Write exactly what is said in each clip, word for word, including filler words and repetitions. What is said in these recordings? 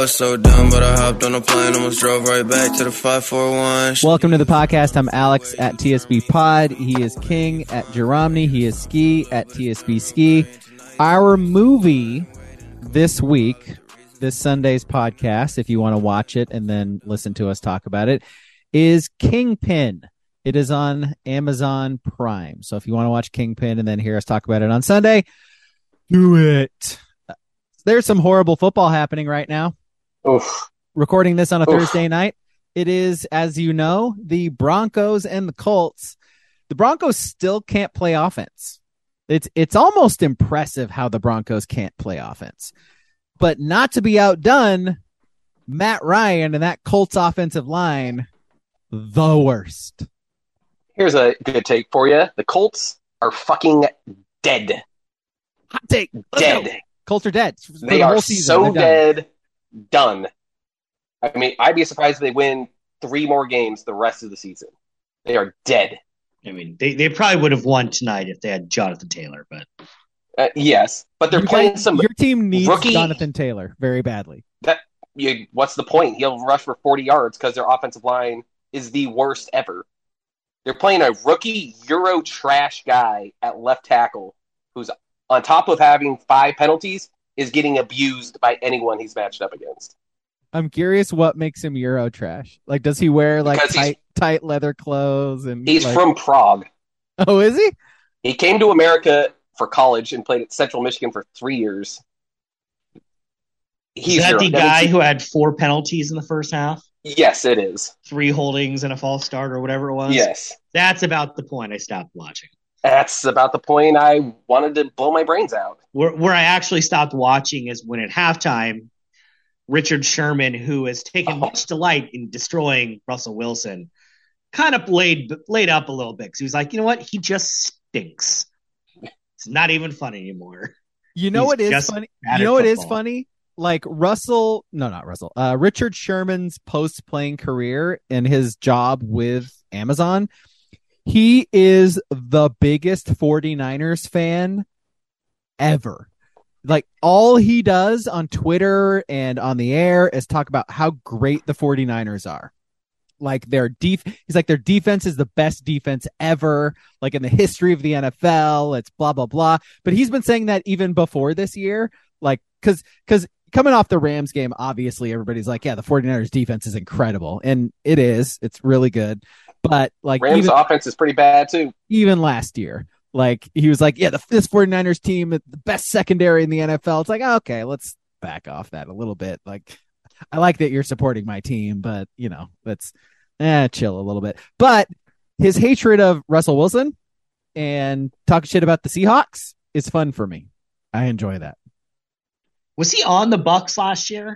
was so dumb, but I hopped on a plane, almost drove right back to the five four one. Welcome to the podcast. I'm Alex at T S B Pod. He is King at Jeromney. He is Ski at T S B Ski. Our movie this week, this Sunday's podcast, if you want to watch it and then listen to us talk about it, is Kingpin. It is on Amazon Prime. So if you want to watch Kingpin and then hear us talk about it on Sunday, do it. There's some horrible football happening right now. Oof. Recording this on a Oof. Thursday night. It is, as you know, the Broncos and the Colts. The Broncos still can't play offense. It's it's almost impressive how the Broncos can't play offense. But not to be outdone, Matt Ryan and that Colts offensive line, the worst. Here's a good take for you. The Colts are fucking dead. Hot take. Let's Dead. go. Colts are dead. For They the are whole season, so they're done. dead, done. I mean, I'd be surprised if they win three more games the rest of the season. They are dead. I mean, they, they probably would have won tonight if they had Jonathan Taylor, but Uh, yes, but they're You playing guys- some. Your team needs rookie- Jonathan Taylor very badly. That you, what's the point? He'll rush for forty yards because their offensive line is the worst ever. They're playing a rookie Euro trash guy at left tackle who's on top of having five penalties is getting abused by anyone he's matched up against. I'm curious what makes him Euro trash. Like, does he wear like Because he's- tight, tight leather clothes? And He's like- from Prague. Oh, is he? He came to America for college and played at Central Michigan for three years. is He's that your- the I mean, guy he- who had four penalties in the first half? Yes, it is. Three holdings and a false start or whatever it was? Yes. That's about the point I stopped watching. That's about the point I wanted to blow my brains out. Where, where I actually stopped watching is when at halftime, Richard Sherman, who has taken Oh. much delight in destroying Russell Wilson, kind of laid, laid up a little bit because he was like, you know what? He just stinks. It's not even fun anymore. You know He's what is just funny? bad You at know what is football. funny? Like Russell, no, not Russell. Uh, Richard Sherman's post-playing career and his job with Amazon, he is the biggest 49ers fan ever. Like, all he does on Twitter and on the air is talk about how great the 49ers are. Like, their def- he's like, their defense is the best defense ever, like in the history of the N F L. It's blah, blah, blah. But he's been saying that even before this year. Like, cause, cause coming off the Rams game, obviously everybody's like, yeah, the 49ers defense is incredible. And it is, it's really good. But like, Rams' even, offense is pretty bad, too. even last year, like he was like, yeah, the this 49ers team, the best secondary in the N F L. It's like, okay, let's back off that a little bit. Like, I like that you're supporting my team, but you know, let's eh, chill a little bit. But his hatred of Russell Wilson and talking shit about the Seahawks is fun for me. I enjoy that. Was he on the Bucks last year?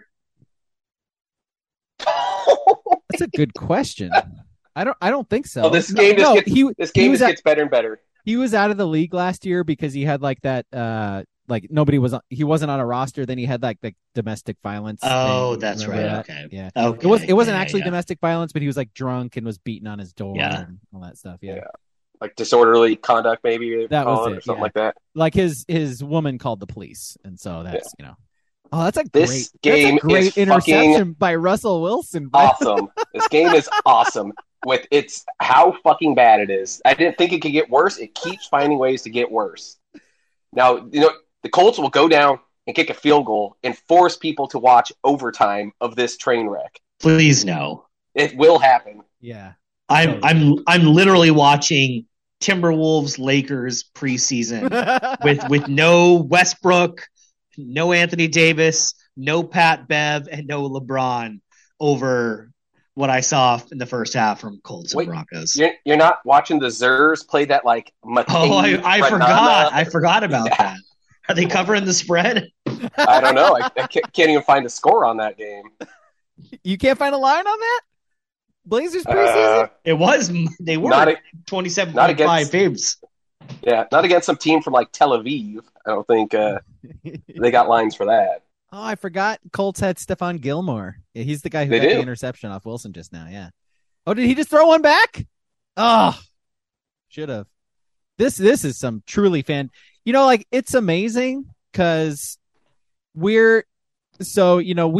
That's a good question. I don't. I don't think so. Oh, this No, game just no, gets, he, this he game was just at- gets better and better. he was out of the league last year because he had like that. Uh, like nobody was. On, he wasn't on a roster. Then he had like the domestic violence. Oh, thing. that's Remember right. that? Okay. Yeah. Okay. It was. It wasn't Yeah, actually yeah. domestic violence, but he was like drunk and was beaten on his door Yeah. and all that stuff. Yeah. Yeah. Like disorderly conduct, maybe. they That was call it, Or something yeah. like that. Like his his woman called the police, and so that's you know. Oh, that's a This great. game that's a great is interception fucking by Russell Wilson. Awesome. This game is awesome. With it's how fucking bad it is. I didn't think it could get worse. It keeps finding ways to get worse. Now, you know, the Colts will go down and kick a field goal and force people to watch overtime of this train wreck. Please no. It will happen. Yeah. I'm I'm I'm literally watching Timberwolves Lakers preseason with with no Westbrook, no Anthony Davis, no Pat Bev, and no LeBron over what I saw in the first half from Colts and Wait, Broncos. You're, you're not watching the Zers play that like McCabe, Oh, I, I Renana? forgot. I forgot about Yeah. that. Are they covering the spread? I don't know. I, I can't can't even find a score on that game. You can't find a line on that? Blazers preseason? Uh, It was they were not a, twenty-seven not point five against- Fabes. yeah, not against some team from like Tel Aviv. I don't think uh, they got lines for that. Oh, I forgot Colts had Stephon Gilmore. Yeah, he's the guy who They got do. the interception off Wilson just now. Yeah. Oh, did he just throw one back? Oh, should have. This this is some truly fan. You know, like it's amazing because we're so you know we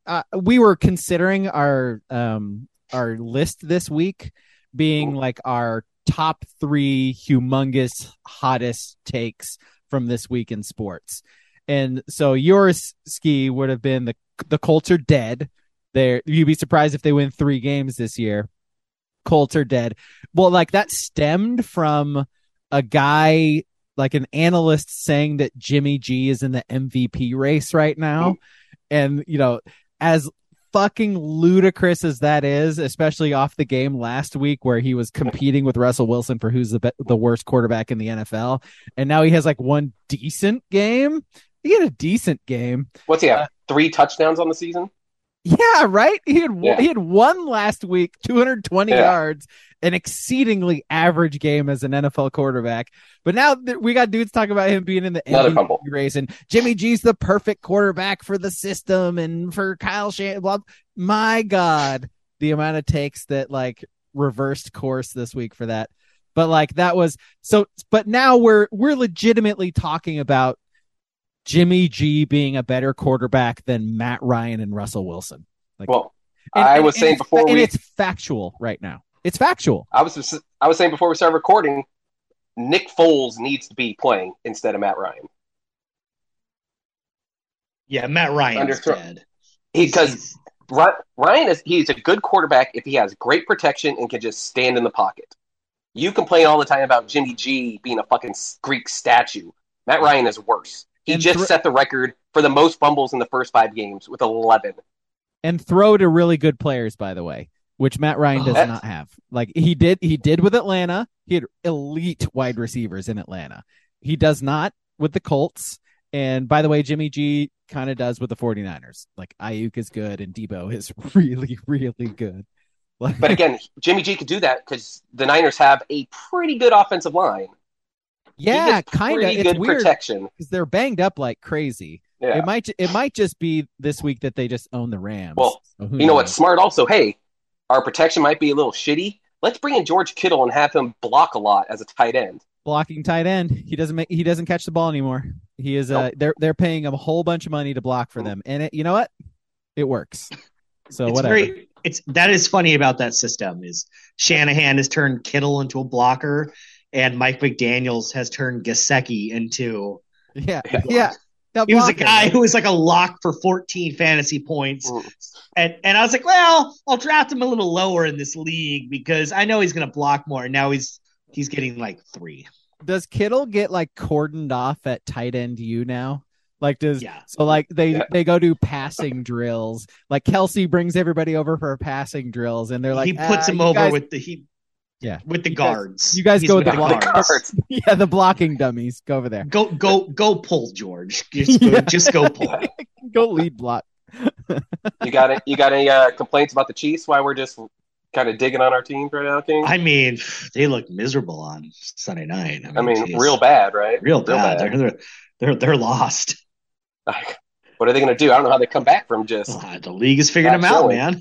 uh, we were considering our um our list this week being like our top three humongous hottest takes from this week in sports. And so yours, Ski, would have been the the Colts are dead. There, you'd be surprised if they win three games this year. Colts are dead. Well, like that stemmed from a guy, like an analyst, saying that Jimmy G is in the M V P race right now. And, you know, as fucking ludicrous as that is, especially off the game last week where he was competing with Russell Wilson for who's the be- the worst quarterback in the N F L, and now he has like one decent game. He had a decent game. What's he have? Uh, Three touchdowns on the season? Yeah, right. He had Yeah. he had one last week, two hundred twenty Yeah. yards, an exceedingly average game as an N F L quarterback. But now th- we got dudes talking about him being in the Another M V P fumble. race, and Jimmy G's the perfect quarterback for the system and for Kyle Shanahan. Blah. My God, the amount of takes that like reversed course this week for that. But like that was so. But now we're we're legitimately talking about Jimmy G being a better quarterback than Matt Ryan and Russell Wilson. Like, Well, and- I and- was and saying it's- before and we, it's factual right now. It's factual. I was, I was saying before we started recording, Nick Foles needs to be playing instead of Matt Ryan. Yeah, Matt Ryan's Underthrow- dead. Because He's- Ryan is he's a good quarterback if he has great protection and can just stand in the pocket. You complain all the time about Jimmy G being a fucking Greek statue. Matt Ryan is worse. He And just thro- set the record for the most fumbles in the first five games with eleven. And throw to really good players, by the way, which Matt Ryan does Oh. not have. Like he did, he did with Atlanta. He had elite wide receivers in Atlanta. He does not with the Colts. And by the way, Jimmy G kind of does with the 49ers. Like Ayuk is good and Debo is really, really good. Like, But again, Jimmy G could do that because the Niners have a pretty good offensive line. He yeah, gets kind of. pretty It's good weird protection. because they're banged up like crazy. Yeah. It might, it might just be this week that they just own the Rams. Well, So who You know knows? what's smart also? Hey, our protection might be a little shitty. Let's bring in George Kittle and have him block a lot as a tight end. Blocking tight end. He doesn't make. He doesn't catch the ball anymore. He is. Uh, Nope. they're they're paying him a whole bunch of money to block for them, and it. You know what? It works. So it's whatever. very it's that is funny about that system is Shanahan has turned Kittle into a blocker and Mike McDaniels has turned Gesicki into Yeah, Yeah. yeah. The he was a blocker, guy right? who was like a lock for fourteen fantasy points. Mm. And and I was like, well, I'll draft him a little lower in this league because I know he's gonna block more. And now he's he's getting like three. Does Kittle get like cordoned off at tight end U now? Like does Yeah. so like they Yeah. they go do passing drills. Like Kelsey brings everybody over for passing drills, and they're like he puts "Ah, him you over guys- with the he Yeah. with the You guys- guards. you guys He's go with the The block- guards. yeah the blocking dummies. Go over there. Go go go pull, George. Just go, Yeah. just go pull. Go lead block. You got it? You got any uh, complaints about the Chiefs? Why we're just kind of digging on our teams right now, King? I mean, they look miserable on Sunday night. I mean, geez. real bad, right? real bad. They're, they're they're they're lost. Like, what are they going to do? I don't know how they come back from just. Uh, the league has figured Not them out, showing. man.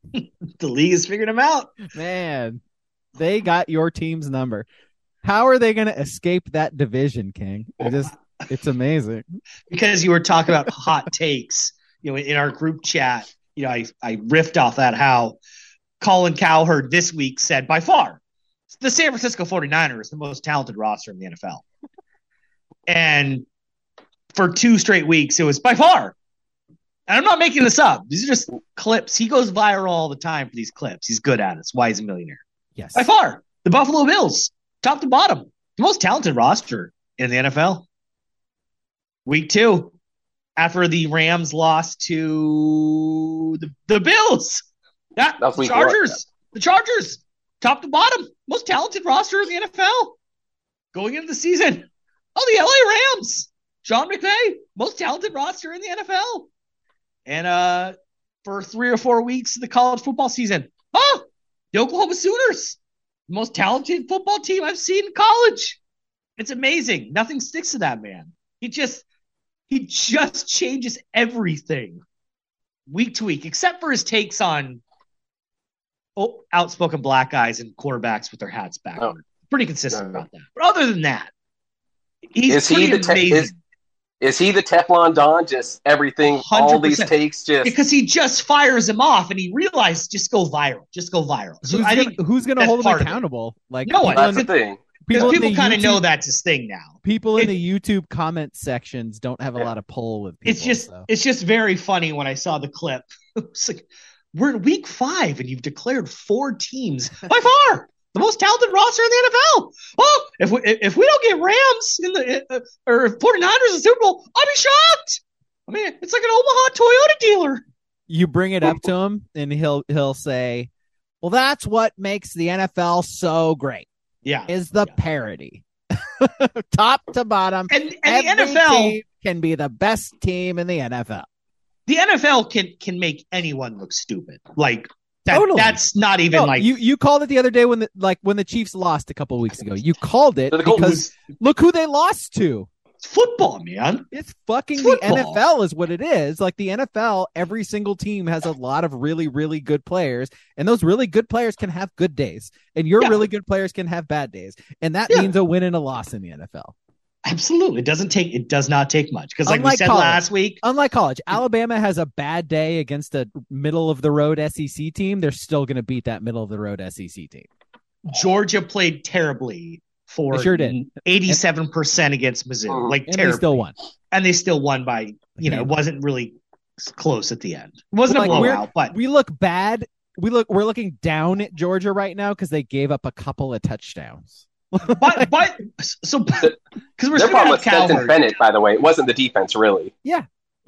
The league has figured them out Man, they got your team's number. How are they going to escape that division, King? It just, it's amazing. because you were talking about hot takes. You know, in our group chat, you know, I I riffed off that how Colin Cowherd this week said by far the San Francisco 49ers the most talented roster in the N F L. And for two straight weeks, it was by far. And I'm not making this up. These are just clips. He goes viral all the time for these clips. He's good at it. It's why he's a millionaire. Yes. By far, the Buffalo Bills, top to bottom, the most talented roster in the N F L. Week two, after the Rams lost to the, the Bills. That, That was the week Chargers. one. The Chargers, top to bottom, most talented roster in the N F L. Going into the season. Oh, the L A Rams. Sean McVay, most talented roster in the N F L. And uh, for three or four weeks of the college football season, oh, the Oklahoma Sooners, the most talented football team I've seen in college. It's amazing. Nothing sticks to that man. He just he just changes everything week to week, except for his takes on oh, outspoken black guys and quarterbacks with their hats backward. Oh. Pretty consistent No. about that. But other than that, he's Is he pretty the ta- amazing. is- Is he the Teflon Don? Just everything, all these one hundred percent. takes, just Because he just fires him off, and he realized just go viral, just go viral. So who's I gonna, think who's gonna that's hold him part of it. accountable? Like No one. people that's in the the, thing. because people, in people the kind of YouTube- know that's his thing now. People in It- the YouTube comment sections don't have a Yeah. lot of pull with people. It's just so. it's just very funny when I saw the clip. It's like we're in week five, and you've declared four teams by far the most talented roster in the N F L. Oh, if we if we don't get Rams in the uh, or forty-niners in the Super Bowl, I'll be shocked. I mean, it's like an Omaha Toyota dealer. You bring it up to him, and he'll he'll say, "Well, that's what makes the N F L so great Yeah, is the Yeah. parity, top to bottom. and and the Every N F L team can be the best team in the N F L." the N F L can can make anyone look stupid. Like that, Totally. that's not even No, like you you called it the other day when the like when the Chiefs lost a couple of weeks ago. You called it The it Colts- because look who they lost to. it's football, man. It's fucking It's the football. N F L is what it is. Like the N F L, every single team has a lot of really, really good players, and those really good players can have good days, and your Yeah. really good players can have bad days, and that Yeah. means a win and a loss in the N F L. Absolutely, it doesn't take it does not take much because like we Unlike said college. last week, Unlike college, Alabama has a bad day against a middle of the road S E C team. They're still going to beat that middle of the road S E C team. Georgia played terribly for They sure did. eighty-seven percent against Mizzou, like And terribly, they still won. and they still won by you know game. it wasn't really close at the end. It wasn't Like, a we're- blowout, but We look bad. We look. We're looking down at Georgia right now because they gave up a couple of touchdowns. but but so because we're Their still problem have was Stetson Cowherd. Bennett, by the way. It wasn't the defense, really. I,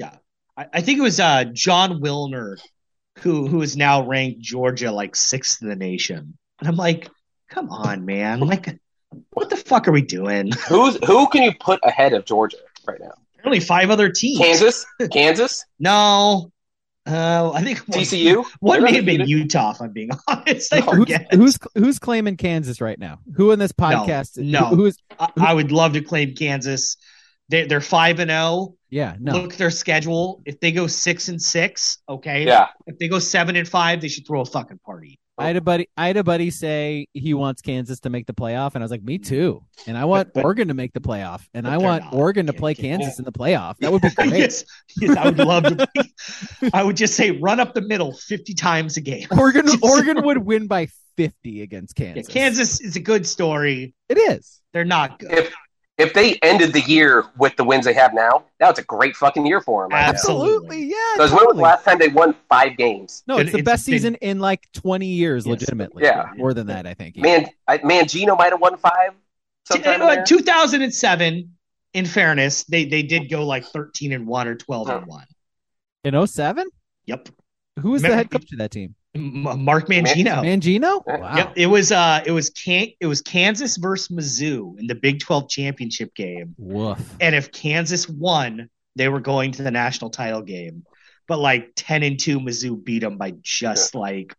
I think it was uh, John Wilner who who is now ranked Georgia like sixth in the nation, and I'm like, come on, man, like what the fuck are we doing? Who's who can you put ahead of Georgia right now? Only five other teams. Kansas, Kansas, No. Uh, I think one, T C U. one They're may have been undefeated. Utah, if I'm being honest. I No. Who's, forget. who's who's claiming Kansas right now? Who in this podcast? no. who- who's I, I would love to claim Kansas. They, they're five and zero. yeah no. Look at their schedule. If they go six and six, okay. Yeah, If they go seven and five, they should throw a fucking party. I had a buddy. I had a buddy say he wants Kansas to make the playoff, and I was like, me too. And I want But- but- Oregon to make the playoff, and but I they're want not. Oregon to Yeah, play yeah. Kansas in the playoff. That would be great. yes, yes, I would love to. I would just say run up the middle fifty times a game. Oregon, Just- Oregon would win by fifty against Yeah, Kansas. Kansas is a good story. it is. They're not good. if if they ended the year with the wins they have now, that was a great fucking year for them. Right Absolutely. Absolutely, yeah. Because when was totally. the last time they won five games? No, it's It- the it's best been- season in like twenty years, Yes. legitimately. Yeah. more than that, I think. Man, I, Mangino might have won five sometime in Uh, there. two thousand seven, in fairness, they they did go like thirteen and one or twelve and one. in oh seven, Yep. who was the Remember- head coach of that team? M- Mark Mangino. Mangino. Yeah. Wow. Yep. It was uh it was can it was Kansas versus Mizzou in the Big twelve championship game. Woof. And if Kansas won, they were going to the national title game. But like ten and two, Mizzou beat them by just like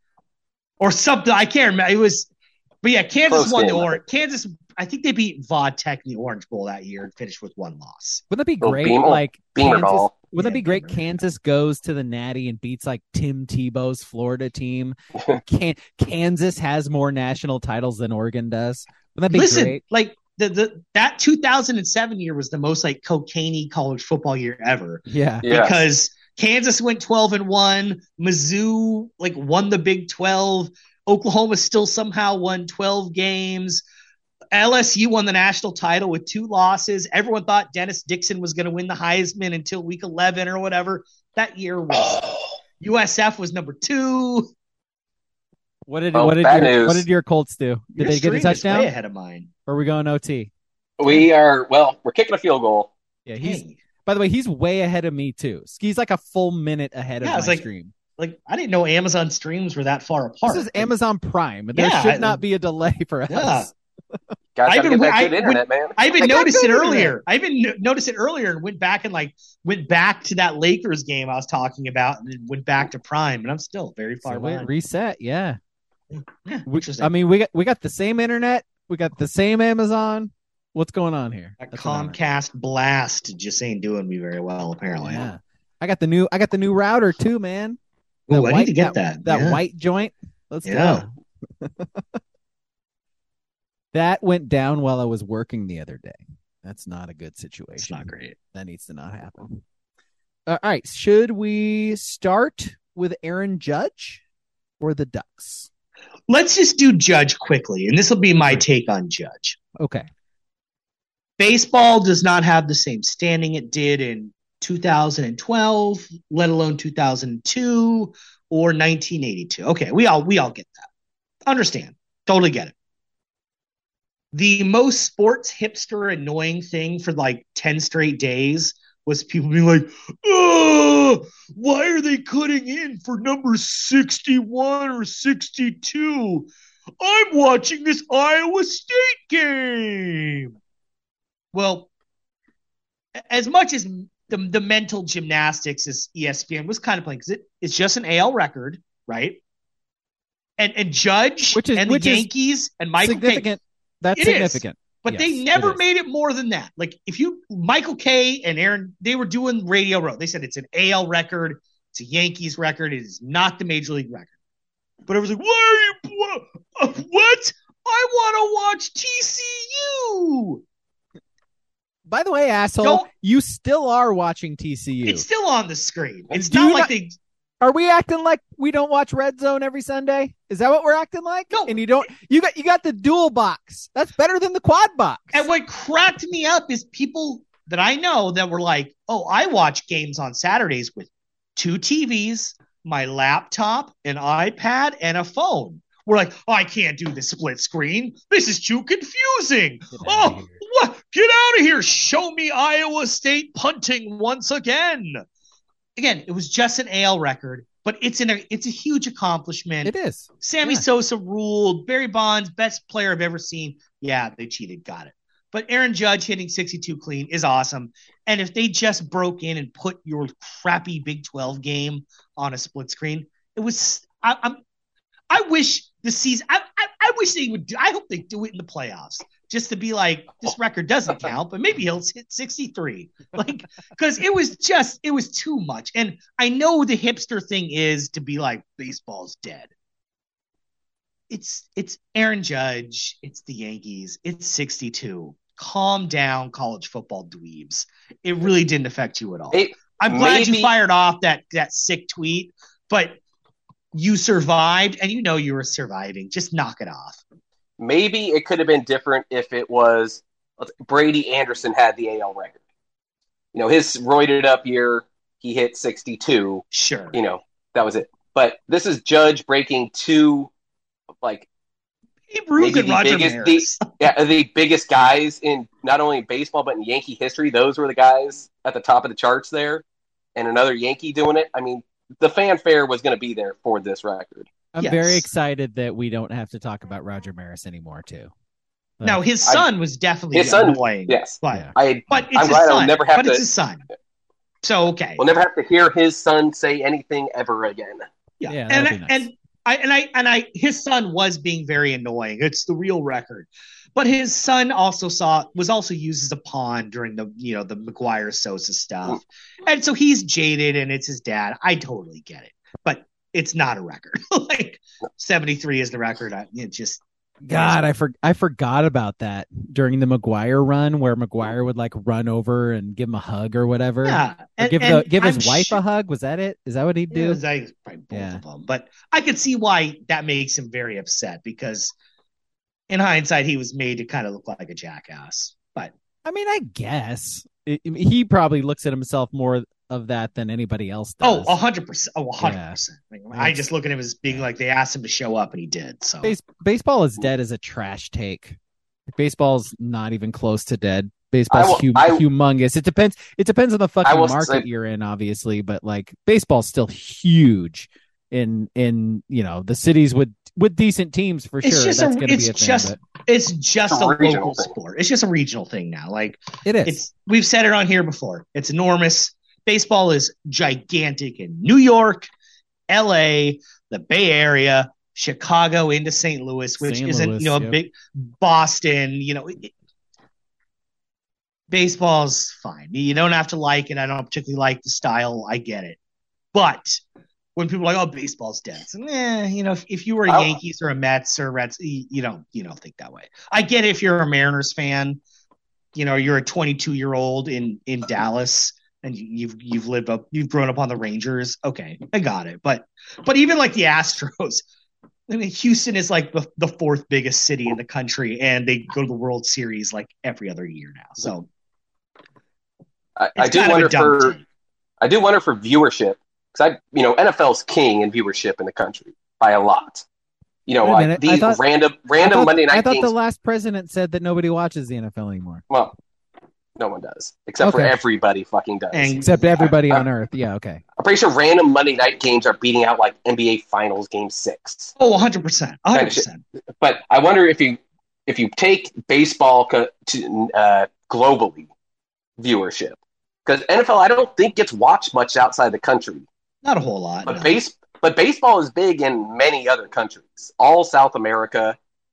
or something. I can't remember. It was but yeah, Kansas Close won the game. orange. Kansas I think they beat Vodtech in the Orange Bowl that year and finished with one loss. Wouldn't that be Oh, great? Beamer- like Beamer Kansas, ball. wouldn't that Yeah, be great? Beamer. Kansas goes to the Natty and beats like Tim Tebow's Florida team. Can- Kansas has more national titles than Oregon does. Wouldn't that be Listen, great? like the, the that two thousand seven year was the most like cocaine college football year ever Yeah. Yeah. because Kansas went twelve and one, Mizzou like won the Big twelve, Oklahoma still somehow won twelve games. L S U won the national title with two losses. Everyone thought Dennis Dixon was going to win the Heisman until week eleven or whatever. That year was U S F was number two. What did Oh, what did bad your news. what did your Colts do? Did Your they get a stream is touchdown? way ahead of mine. Or are we going O T? We are, well, we're kicking a field goal. Yeah, he's Hey, by the way, he's way ahead of me too. He's like a full minute ahead Yeah, of it's my like- stream. like I didn't know Amazon streams were that far apart. This is Like, Amazon Prime, and there Yeah, should I- not be a delay for us. Yeah. Guys, I gotta even- get that I- good internet, man. I even I got noticed it good internet. earlier. I even no- noticed it earlier and went back and like went back to that Lakers game I was talking about and then went back to Prime, and I'm still very far So we behind. reset, yeah. Yeah, We, interesting. I mean, we got we got the same internet, we got the same Amazon. What's going on here? That That's what I'm- Comcast blast just ain't doing me very well, apparently. Yeah, I got the new I got the new router too, man. Ooh, That I need to get that. That Yeah. white joint. Let's Yeah. go. That went down while I was working the other day. That's not a good situation. It's not great. That needs to not happen. All right. Should we start with Aaron Judge or the Ducks? Let's just do Judge quickly, and this will be my take on Judge. Okay. Baseball does not have the same standing it did in two thousand twelve, let alone two thousand two or nineteen eighty-two. Okay, we all we all get that. Understand. Totally get it. The most sports hipster annoying thing for like ten straight days was people being like, oh, why are they cutting in for number sixty-one or sixty-two? I'm watching this Iowa State game. Well, as much as the, the mental gymnastics as E S P N was kind of playing, because it, it's just an A L record, right? And and Judge which is, and which the Yankees and Michael significant. Kay, That's it significant. Is, but yes, they never it made it more than that. Like if you Michael Kay and Aaron, they were doing Radio Row. They said it's an A L record, it's a Yankees record, it is not the major league record. But I was like, why are you uh, what? I want to watch T C U. By the way, asshole, Don't, you still are watching T C U. It's still on the screen. It's Do not like not, they. Are we acting like we don't watch Red Zone every Sunday? Is that what we're acting like? No. And you don't. You got you got the dual box. That's better than the quad box. And what cracked me up is people that I know that were like, "Oh, I watch games on Saturdays with two T Vs, my laptop, an iPad, and a phone." We're like, oh, I can't do the split screen. This is too confusing. Oh, what? Get out of here. Show me Iowa State punting once again. Again, it was just an A L record, but it's in a it's a huge accomplishment. It is. Sammy yeah. Sosa ruled. Barry Bonds, best player I've ever seen. Yeah, they cheated. Got it. But Aaron Judge hitting sixty-two clean is awesome. And if they just broke in and put your crappy Big twelve game on a split screen, it was I, I'm I wish the season. I, I I wish they would do. I hope they do it in the playoffs, just to be like, this record doesn't count, but maybe he'll hit sixty-three. Like, because it was just it was too much. And I know the hipster thing is to be like, baseball's dead. It's it's Aaron Judge. It's the Yankees. It's sixty-two. Calm down, college football dweebs. It really didn't affect you at all. It, I'm glad maybe, you fired off that that sick tweet, but. You survived, and you know you were surviving. Just knock it off. Maybe it could have been different if it was Brady Anderson had the A L record. You know, his roided up year, he hit sixty-two. Sure. You know, that was it. But this is Judge breaking two, like, maybe the Roger biggest, the, yeah, the biggest guys in not only baseball, but in Yankee history. Those were the guys at the top of the charts there. And another Yankee doing it. I mean, the fanfare was going to be there for this record. I'm yes. very excited that we don't have to talk about Roger Maris anymore, too. But now, his son I, was definitely his son, annoying. Yes. But, yeah. I, but it's I'm his glad son. I'll never have but to, it's his son. So, okay. We'll never have to hear his son say anything ever again. Yeah. yeah and, nice. and I and I and I his son was being very annoying. It's the real record. But his son also saw was also used as a pawn during the you know the McGuire Sosa stuff. And so he's jaded and it's his dad. I totally get it. But it's not a record. Like seventy-three is the record. I, it just God, I for, I forgot about that during the McGuire run where McGuire would like run over and give him a hug or whatever. Yeah, and, give and the, give his I'm wife sh- a hug. Was that it? Is that what he'd do? Yeah, I, probably both yeah. of them. But I could see why that makes him very upset because in hindsight he was made to kind of look like a jackass. But I mean, I guess it, he probably looks at himself more of that than anybody else does. Oh, a hundred percent. Oh, a hundred percent. I just look at him as being like they asked him to show up and he did. So Base- baseball is dead as a trash take. Baseball's not even close to dead. Baseball's will, hum- I, humongous. It depends. It depends on the fucking market say, you're in, obviously. But like, baseball's still huge in in you know the cities with with decent teams for sure. Just That's a, going to be a it's just, thing. But it's just it's a, a local thing. sport. It's just a regional thing now. Like it is. It's we've said it on here before. It's enormous. Baseball is gigantic in New York, L A, the Bay Area, Chicago into Saint Louis, which Saint isn't Louis, you know a yep. big Boston. You know, it, baseball's fine. You don't have to like it. I don't particularly like the style. I get it, but when people are like, "Oh, baseball's dead," it's, eh, you know, if, if you were a Oh. Yankees or a Mets or Reds, you, you don't you don't think that way. I get it if you're a Mariners fan. you know, you're a twenty-two year old in in Dallas and you've you've lived up, you've grown up on the Rangers. Okay, I got it. But but even like the Astros, I mean, Houston is like the, the fourth biggest city in the country, and they go to the World Series like every other year now. So I, I do wonder for team. I do wonder for viewership, because I you know N F L's king in viewership in the country by a lot. You know, like these thought, random random thought, Monday night I thought games. The last president said that nobody watches the N F L anymore. Well, no one does, except okay. for everybody fucking does. And, except everybody I, on I, Earth. Yeah, okay. I'm pretty sure random Monday night games are beating out like N B A Finals Game Six. Oh, one hundred percent, one hundred percent. But I wonder if you if you take baseball co- to uh, globally viewership, because N F L I don't think gets watched much outside the country. Not a whole lot. But no. base. But baseball is big in many other countries, all South America,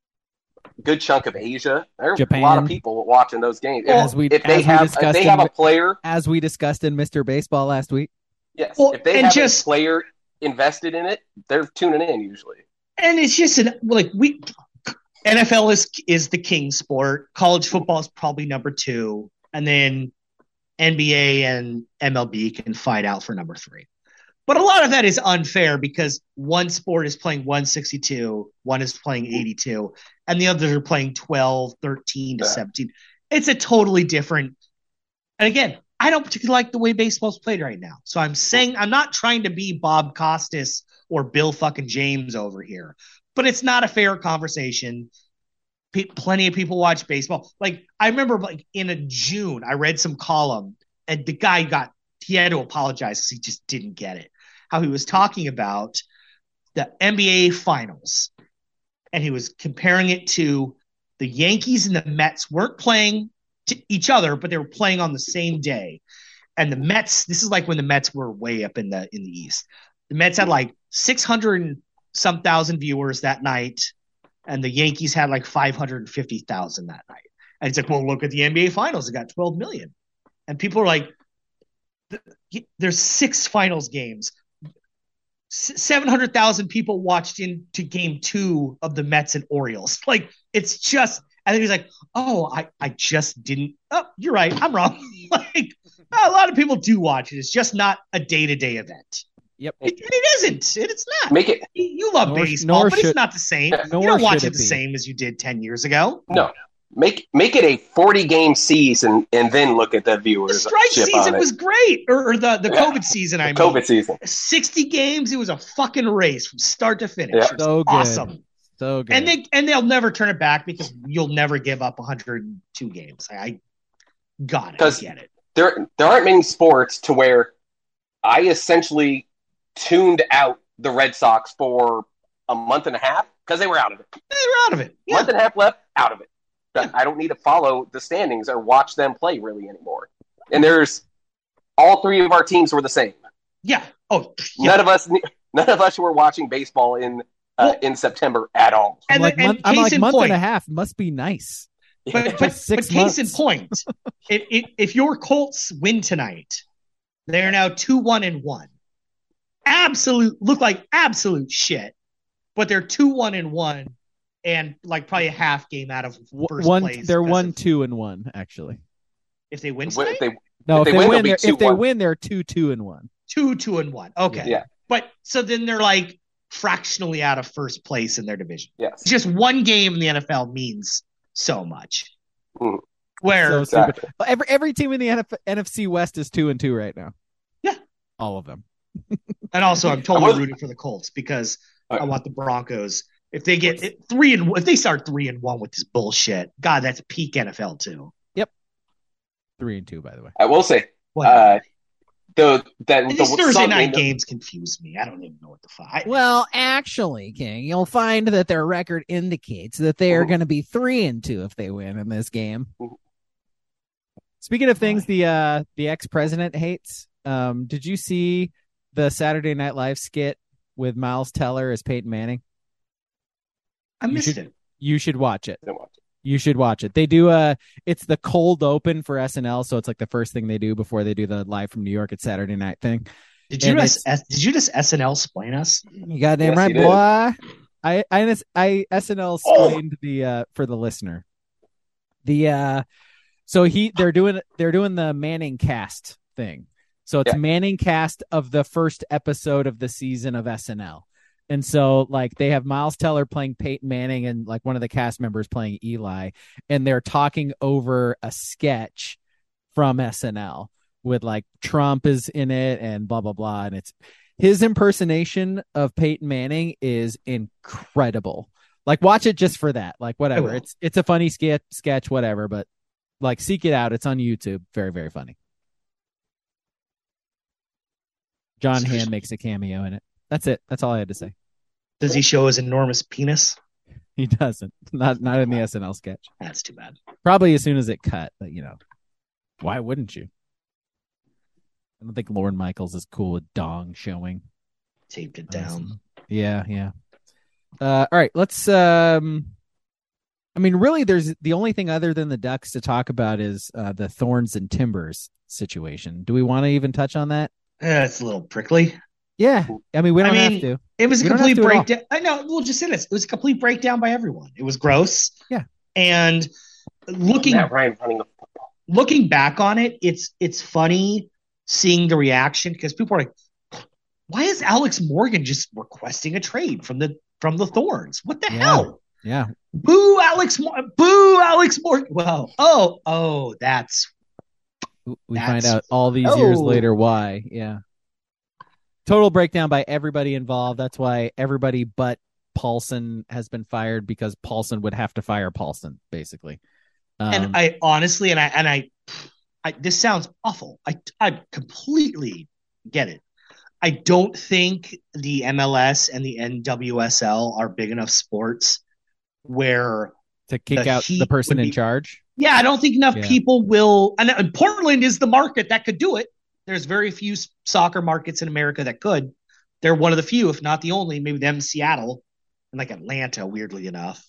good chunk of Asia. There's Japan. A lot of people watching those games. As if, we, if they as have, we if they have in, a player, as we discussed in Mister Baseball last week. Yes, well, if they have just, a player invested in it, they're tuning in usually. And it's just an, like we, N F L is is the king sport. College football is probably number two, and then N B A and M L B can fight out for number three. But a lot of that is unfair because one sport is playing one sixty-two, one is playing eighty-two, and the others are playing twelve, thirteen to yeah. seventeen. It's a totally different. And again, I don't particularly like the way baseball's played right now. So I'm saying I'm not trying to be Bob Costas or Bill fucking James over here, but it's not a fair conversation. P- plenty of people watch baseball. Like I remember like in a June, I read some column and the guy got, he had to apologize because he just didn't get it. How he was talking about the N B A finals and he was comparing it to the Yankees and the Mets weren't playing to each other, but they were playing on the same day. And the Mets, this is like when the Mets were way up in the, in the East. The Mets had like six hundred and some thousand viewers that night. And the Yankees had like five hundred fifty thousand that night. And it's like, well, look at the N B A finals. It got twelve million. And people are like, there's six finals games. seven hundred thousand people watched into game two of the Mets and Orioles. Like, it's just, and then he's like, oh, I, I just didn't. Oh, you're right. I'm wrong. Like, a lot of people do watch it. It's just not a day-to-day event. Yep. It, it isn't. It, it's not. Make it. You love nor, baseball, nor but should, it's not the same. Nor you don't watch it it the be. same as you did ten years ago. No. Make make it a forty game season and then look at the viewers. The strike season was great, or, or the, the yeah. COVID season. I the mean, COVID season, sixty games. It was a fucking race from start to finish. Yeah. It was so good. awesome, so good. And they and they'll never turn it back because you'll never give up one hundred two games. I, I got it. I get it. There there aren't many sports to where I essentially tuned out the Red Sox for a month and a half because they were out of it. They were out of it. Yeah. Month and a half left, out of it. Yeah. I don't need to follow the standings or watch them play really anymore. And there's all three of our teams were the same. Yeah. Oh, yeah. None of us, none of us were watching baseball in uh, well, in September at all. I'm and like, the, and month, I'm like month point, and a half must be nice. But, but, Six but case in months. point, if, if if your Colts win tonight, they're now two one and one. Absolute look like absolute shit, but they're two one and one. And like probably a half game out of first one, place. They're one, of, two, and one actually. If they win, If they, no, if, if they, they win, they're, if they win, they're two, two, and one. Two, two, and one. Okay, yeah. But so then they're like fractionally out of first place in their division. Yes, just one game in the N F L means so much. Mm. Where so exactly. every every team in the N F C West is two and two right now. Yeah, all of them. And also, I'm totally rooting for the Colts because right. I want the Broncos. If they get it, three and if they start three and one with this bullshit, God, that's peak N F L too. Yep, three and two, by the way. I will say, uh, the that these the, Thursday night the, games confuse me. I don't even know what the fuck. Well, actually, King, you'll find that their record indicates that they are mm-hmm. going to be three and two if they win in this game. Mm-hmm. Speaking of things, the uh, the ex-president hates. Um, did you see the Saturday Night Live skit with Miles Teller as Peyton Manning? I missed you should, it. You should watch it. Watch it. You should watch it. They do a. It's the cold open for S N L, so it's like the first thing they do before they do the live from New York at Saturday night thing. Did you just did you just S N L explain us? You goddamn yes, right, boy. I I I S N L explained oh. the uh, for the listener. The uh, So he they're doing they're doing the Manning cast thing. So it's Yeah. Manning cast of the first episode of the season of S N L. And so like they have Miles Teller playing Peyton Manning and like one of the cast members playing Eli, and they're talking over a sketch from S N L with like Trump is in it and blah blah blah, and it's his impersonation of Peyton Manning is incredible. Like watch it just for that. Like whatever. It's it's a funny sketch sketch whatever, but like seek it out. It's on YouTube. Very very funny. John Hamm makes a cameo in it. That's it. That's all I had to say. Does he show his enormous penis? He doesn't. Not not in the S N L sketch. That's too bad. Probably as soon as it cut, but you know, why wouldn't you? I don't think Lorne Michaels is cool with dong showing. Taped it down. Yeah, yeah. Uh, all right, let's. Um, I mean, really, there's the only thing other than the Ducks to talk about is uh, the Thorns and Timbers situation. Do we want to even touch on that? Eh, it's a little prickly. Yeah, I mean, we don't I mean, have to. It was a We don't complete have to at all. breakdown. I know. We'll just say this. It was a complete breakdown by everyone. It was gross. Yeah. And looking Matt Ryan running the football. looking back on it, it's it's funny seeing the reaction because people are like, "Why is Alex Morgan just requesting a trade from the from the Thorns? What the Yeah. hell? Yeah, Boo, Alex! Mor- Boo, Alex Morgan! Well, oh, oh, that's we That's- find out all these years Oh. later why. Yeah. Total breakdown by everybody involved. That's why everybody but Paulson has been fired because Paulson would have to fire Paulson, basically. Um, and I honestly, and I and I, I this sounds awful. I I completely get it. I don't think the M L S and the N W S L are big enough sports where, to kick the out Heat the person would in be- charge. yeah, I don't think enough Yeah. people will. And, and Portland is the market that could do it. There's very few s- soccer markets in America that could. They're one of the few, if not the only. Maybe them, Seattle, and like Atlanta. Weirdly enough,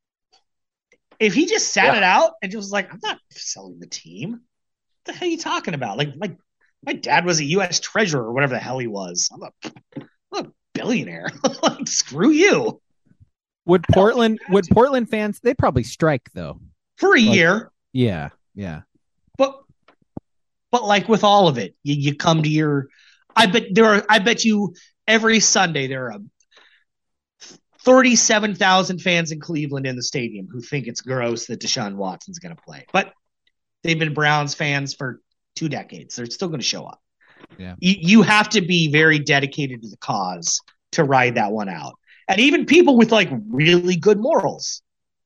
if he just sat Yeah. it out and just was like, "I'm not selling the team," what the hell are you talking about? Like, like my dad was a U S treasurer or whatever the hell he was. I'm a, I'm a billionaire. Like, screw you Would Portland would Portland fans they'd probably strike though. for a Like- year. Yeah, yeah. But but like with all of it, you, you come to your I bet there are I bet you every Sunday there are thirty-seven thousand fans in Cleveland in the stadium who think it's gross that Deshaun Watson's going to play. But they've been Browns fans for two decades. They're still going to show up. Yeah. You, you have to be very dedicated to the cause to ride that one out. And even people with like really good morals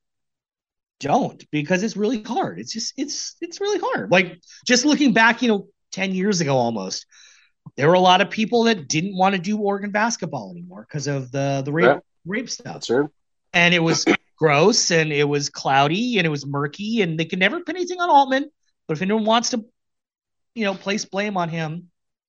don't, because it's really hard. It's just it's it's really hard. Like just looking back, you know, ten years ago almost, there were a lot of people that didn't want to do Oregon basketball anymore because of the the rape Yeah. rape stuff. That's true. And it was gross and it was cloudy and it was murky and they could never put anything on Altman. But if anyone wants to, you know, place blame on him,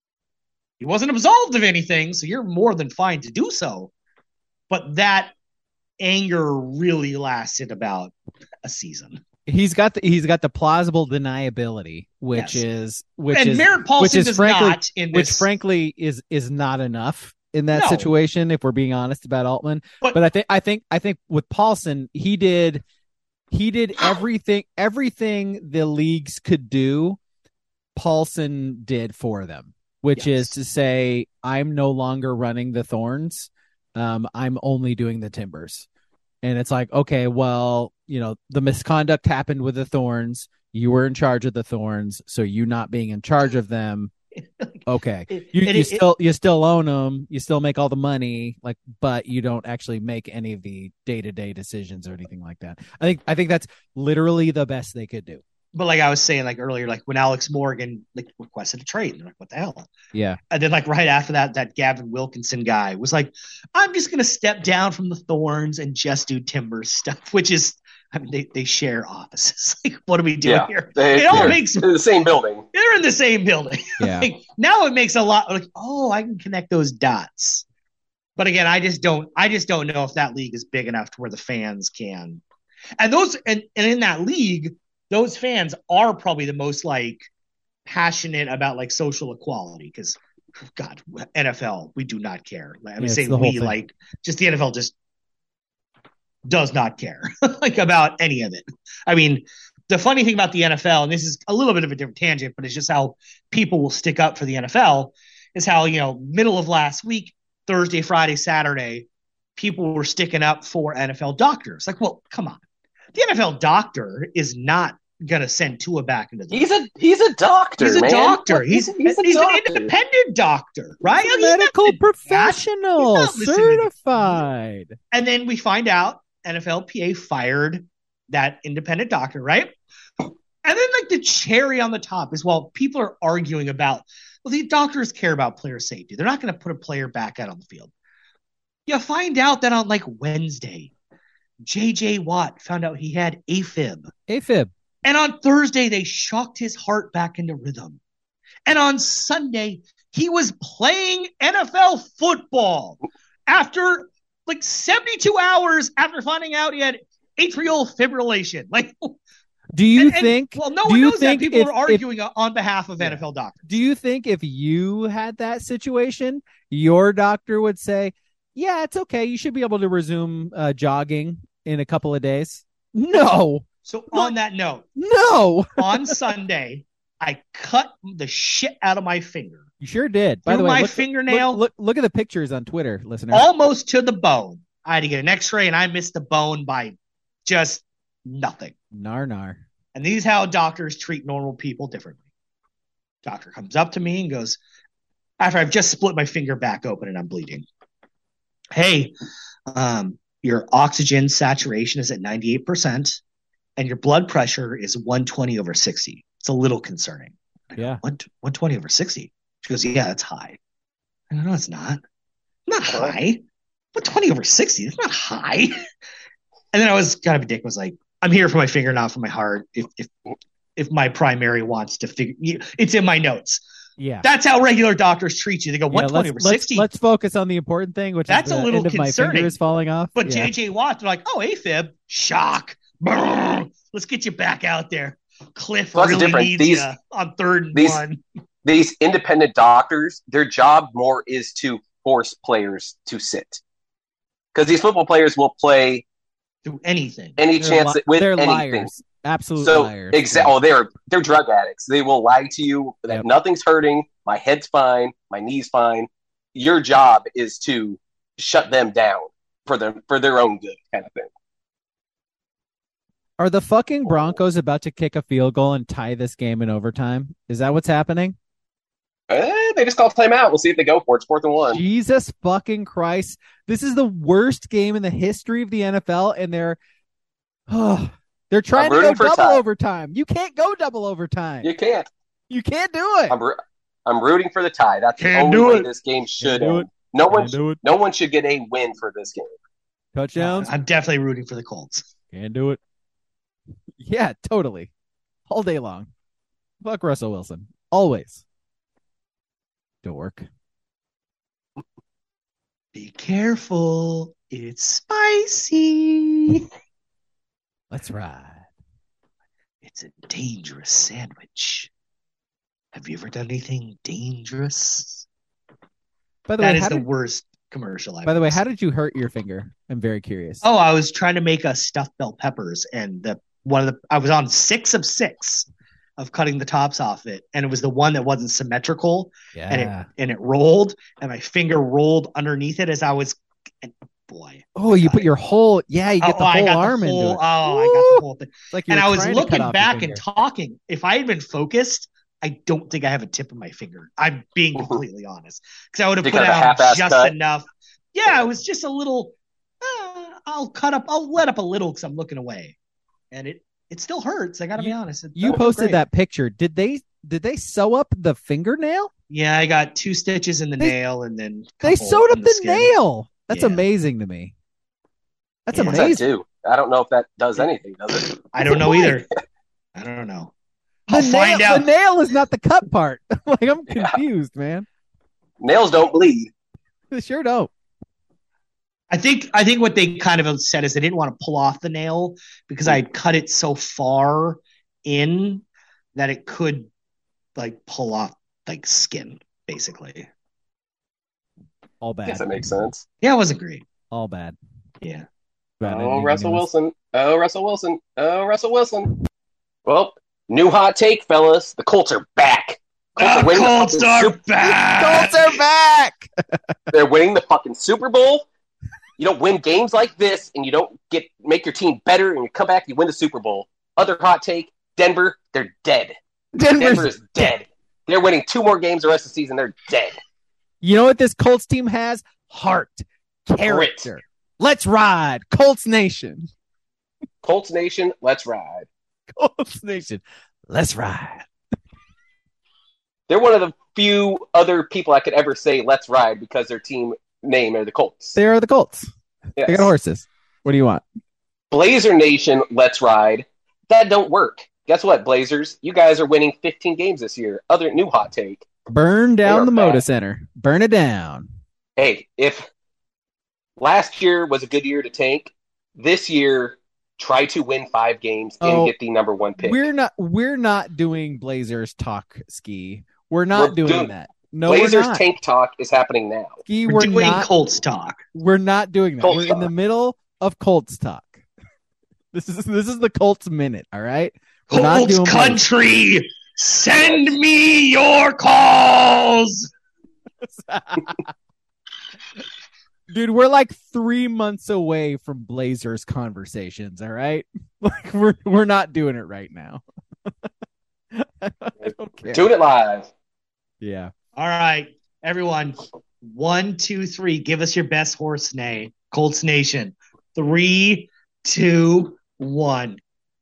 he wasn't absolved of anything, so you're more than fine to do so. But that anger really lasted about a season. He's got the he's got the plausible deniability, which Yes. is which and is Merritt Paulson which is does frankly- not in which this. frankly is is not enough in that No. situation if we're being honest about Altman. But- But I think I think I think with Paulson, he did he did everything everything the leagues could do, Paulson did for them, which Yes. is to say, I'm no longer running the Thorns. Um, I'm only doing the Timbers. And it's like, okay, well, you know, the misconduct happened with the Thorns. You were in charge of the Thorns, so you not being in charge of them, okay. It- You, and you it- it- still you still own them. You still make all the money, like, but you don't actually make any of the day to day decisions or anything like that. I think I think that's literally the best they could do. but like I was saying, like earlier, like when Alex Morgan like requested a trade, they're like, "What the hell?" Yeah, And then like right after that, that Gavin Wilkinson guy was like, "I'm just gonna step down from the Thorns and just do Timbers stuff," which is, I mean, they, they share offices. Like, what are we doing Yeah. here? They, It all they're makes in the same building. they're in the same building. yeah. Like, now it makes a lot like, oh, I can connect those dots. But again, I just don't I just don't know if that league is big enough to where the fans can. And those and, and in that league, those fans are probably the most like passionate about like social equality because God, N F L, we do not care. I Yeah, mean, it's say the whole we thing. like just the N F L just does not care like about any of it. I mean, the funny thing about the N F L, and this is a little bit of a different tangent, but it's just how people will stick up for the N F L, is how, you know, middle of last week, Thursday, Friday, Saturday, people were sticking up for N F L doctors. Like, well, come on. The N F L doctor is not going to send Tua back into the He's a he's a doctor. He's a man. doctor. He's, he's, a he's doctor. an independent doctor, right? He's a I mean, medical he's not- professional, he's not listening to- certified. And then we find out N F L P A fired that independent doctor, right? And then, like, the cherry on the top is, well, people are arguing about, well, the doctors care about player safety. They're not going to put a player back out on the field. You find out that on, like, Wednesday, J J Watt found out he had AFib. AFib. And on Thursday, they shocked his heart back into rhythm. And on Sunday, he was playing N F L football after, like, seventy-two hours after finding out he had atrial fibrillation. Like, Do you and, and, think? well, no do one you knows that. think People if- are arguing on behalf of N F L doctors. Do you think if you had that situation, your doctor would say, "Yeah, it's okay. You should be able to resume uh, jogging in a couple of days"? No, So on that note, no. on Sunday, I cut the shit out of my finger, You sure did. By Through the way, my look, fingernail? Look, look, look at the pictures on Twitter, listener. almost to the bone. I had to get an X-ray, and I missed the bone by just nothing. Nar nar. And these how doctors treat normal people differently. Doctor comes up to me and goes, after I've just split my finger back open and I'm bleeding, "Hey, um, your oxygen saturation is at ninety-eight percent and your blood pressure is one twenty over sixty. It's a little concerning." I go, Yeah. one twenty over sixty? She goes, "Yeah, that's high." I go, "No, it's not. Not high. one twenty over sixty? That's not high." And then I was kind of a dick, was like, "I'm here for my finger, not for my heart. If if if my primary wants to figure, it's in my notes." Yeah. That's how regular doctors treat you. They go Yeah, one twenty let's, over let's, sixty. let's focus on the important thing, which That's is a the little end of my concerning. fingers falling off. But yeah. J J Watt, they're like, "Oh, AFib, shock. Brrr. Let's get you back out there. Cliff Plus, it's really different. needs These- you on third and these- one." These independent doctors, their job more is to force players to sit. Because these football players will play Do anything. any They're chance li- with they're anything. liars. Absolute So liars. exactly, oh, they're they're drug addicts. They will lie to you that Yep. nothing's hurting. My head's fine. My knee's fine. Your job is to shut them down for their for their own good, kind of thing. Are the fucking Broncos about to kick a field goal and tie this game in overtime? Is that what's happening? Eh, they just call timeout. We'll see if they go for it. It's fourth and one. Jesus fucking Christ. This is the worst game in the history of the N F L, and they're oh, they're trying to go rooting for double tie. overtime. You can't go double overtime. You can't. You can't do it. I'm ro- I'm rooting for the tie. That's the Can't only do way it. this game should do end. No one Can't do it. no one should get a win for this game. Touchdowns. I'm definitely rooting for the Colts. Can't do it. Yeah, totally. All day long. Fuck Russell Wilson. Always. Dork. Be careful. It's spicy. Let's ride. It's a dangerous sandwich. Have you ever done anything dangerous? By the That way, is how the did, worst commercial I've by the way, ever how seen. did you hurt your finger? I'm very curious. Oh, I was trying to make a stuffed bell peppers, and the one of the I was on six of six of cutting the tops off it, and it was the one that wasn't symmetrical, yeah. and it and it rolled, and my finger rolled underneath it as I was. And boy, oh, you got put it. your whole yeah, you get oh, the I whole got arm the whole, into it. Oh, I got Woo! the whole thing. It's like you And were I was trying to cut looking off your back finger. and talking. If I had been focused, I don't think I have a tip of my finger. I'm being completely honest, because I would have You put kind of a out half-assed just cut? enough. Yeah, it was just a little. Uh, I'll cut up. I'll let up a little because I'm looking away, and it it still hurts. I got to be honest. It You doesn't feel posted great. that picture. Did they did they sew up the fingernail? Yeah, I got two stitches in the They- nail, and then a They couple sewed up in the, skin. nail. That's Yeah. amazing to me. That's Yeah. What's that amazing. do? I don't know if that does anything, does it? I don't know Why? either. I don't know. The I'll nail, find out. the nail is not the cut part. Like I'm Yeah. confused, man. Nails don't bleed. They sure don't. I think I think what they kind of said is they didn't want to pull off the nail because I had cut it so far in that it could like pull off like skin, basically. All I bad. guess that makes sense. Yeah, it wasn't great. All bad. Yeah. Bad Oh, ending Russell anyways. Wilson. Oh, Russell Wilson. Oh, Russell Wilson. Well, new hot take, fellas. The Colts are back. Colts The are winning the Colts fucking are Super- back. Colts are back. They're winning the fucking Super Bowl. You don't win games like this, and you don't get make your team better, and you come back, you win the Super Bowl. Other hot take: Denver, they're dead. Denver's Denver is dead. They're winning two more games the rest of the season. They're dead. You know what this Colts team has? Heart, character. Let's ride, Colts Nation. Colts Nation, let's ride. Colts Nation, let's ride. They're one of the few other people I could ever say let's ride because their team name are the Colts. They are the Colts. Yes. They got horses. What do you want? Blazer Nation, let's ride. That don't work. Guess what, Blazers? You guys are winning fifteen games this year. Other new hot take. Burn down are the back. Moda Center. Burn it down. Hey, if last year was a good year to tank, this year try to win five games and Oh, get the number one pick. We're not. We're not doing Blazers talk ski. We're not We're doing, doing- that. No, we're Blazers not. tank talk is happening now. Ski, We're, we're doing not. Colts talk. We're not doing that. Colts we're in the talk. middle of Colts talk. This is this is the Colts minute. All right. We're not Colts doing country, send me your calls. Dude, we're like three months away from Blazers conversations. All right, like we're we're not doing it right now. I don't care. Doing it live. Yeah. All right, everyone. One, two, three. Give us your best horse neigh. Colts Nation. Three, two, one.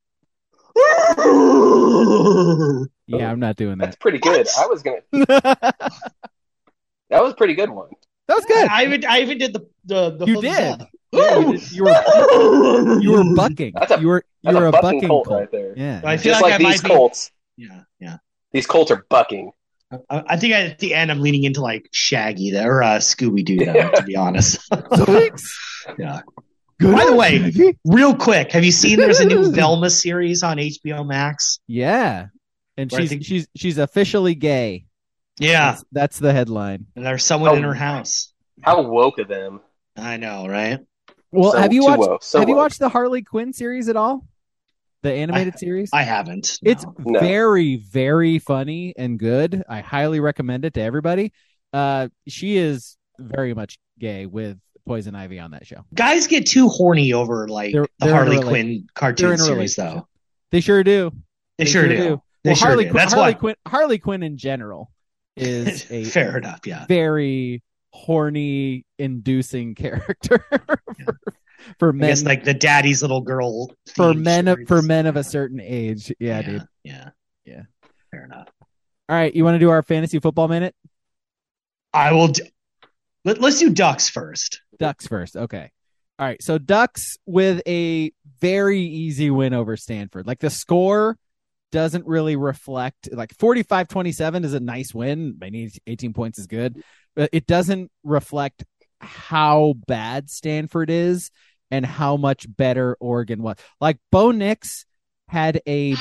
Yeah, I'm not doing That's that. pretty good. I was gonna. That That was a pretty good one. was good. I even I even did the the, the You thumbs did. up. Yeah, you, did. you were you were bucking. That's a- you were you That's were a a bucking bucking Colt colt. right there. Yeah. I feel Just like, like, I these might be- Colts. Yeah, yeah. These Colts are bucking. I, I think at the end I'm leaning into like Shaggy there, or uh, Scooby Doo, to be honest. Yeah. Good By the one, way, Shaggy. real quick, have you seen there's a new Velma series on H B O Max? Yeah, and Where I she's think- she's she's officially gay. Yeah, That's, that's the headline. and there's someone in Oh. her house. How woke of them. I know, right? So Well, have you too watched woke, so have you woke. watched the Harley Quinn series at all? The animated series? I haven't. no. It's No. very, very funny and good. I highly recommend it to everybody. Uh, she is very much gay with Poison Ivy on that show. Guys get too horny over like They're- the they're in a Harley rela- Quinn They're in cartoon a series, relationship. though. They sure do. They, sure, do. They Well, sure Harley, do. Quinn, That's Harley why. Quinn. Harley Quinn in general is a Fair enough. Yeah. very horny inducing character for, for I men. guess like the daddy's little girl for themed men of, series. for men of a certain age. Yeah, yeah, dude. Yeah. Yeah. Fair enough. All right, you want to do our fantasy football minute? I will. D- Let, let's do Ducks first. Ducks first. Okay. All right. So Ducks with a very easy win over Stanford. Like the score doesn't really reflect, like forty-five twenty-seven is a nice win. I mean, eighteen points is good, but it doesn't reflect how bad Stanford is and how much better Oregon was. Like Bo Nix had a.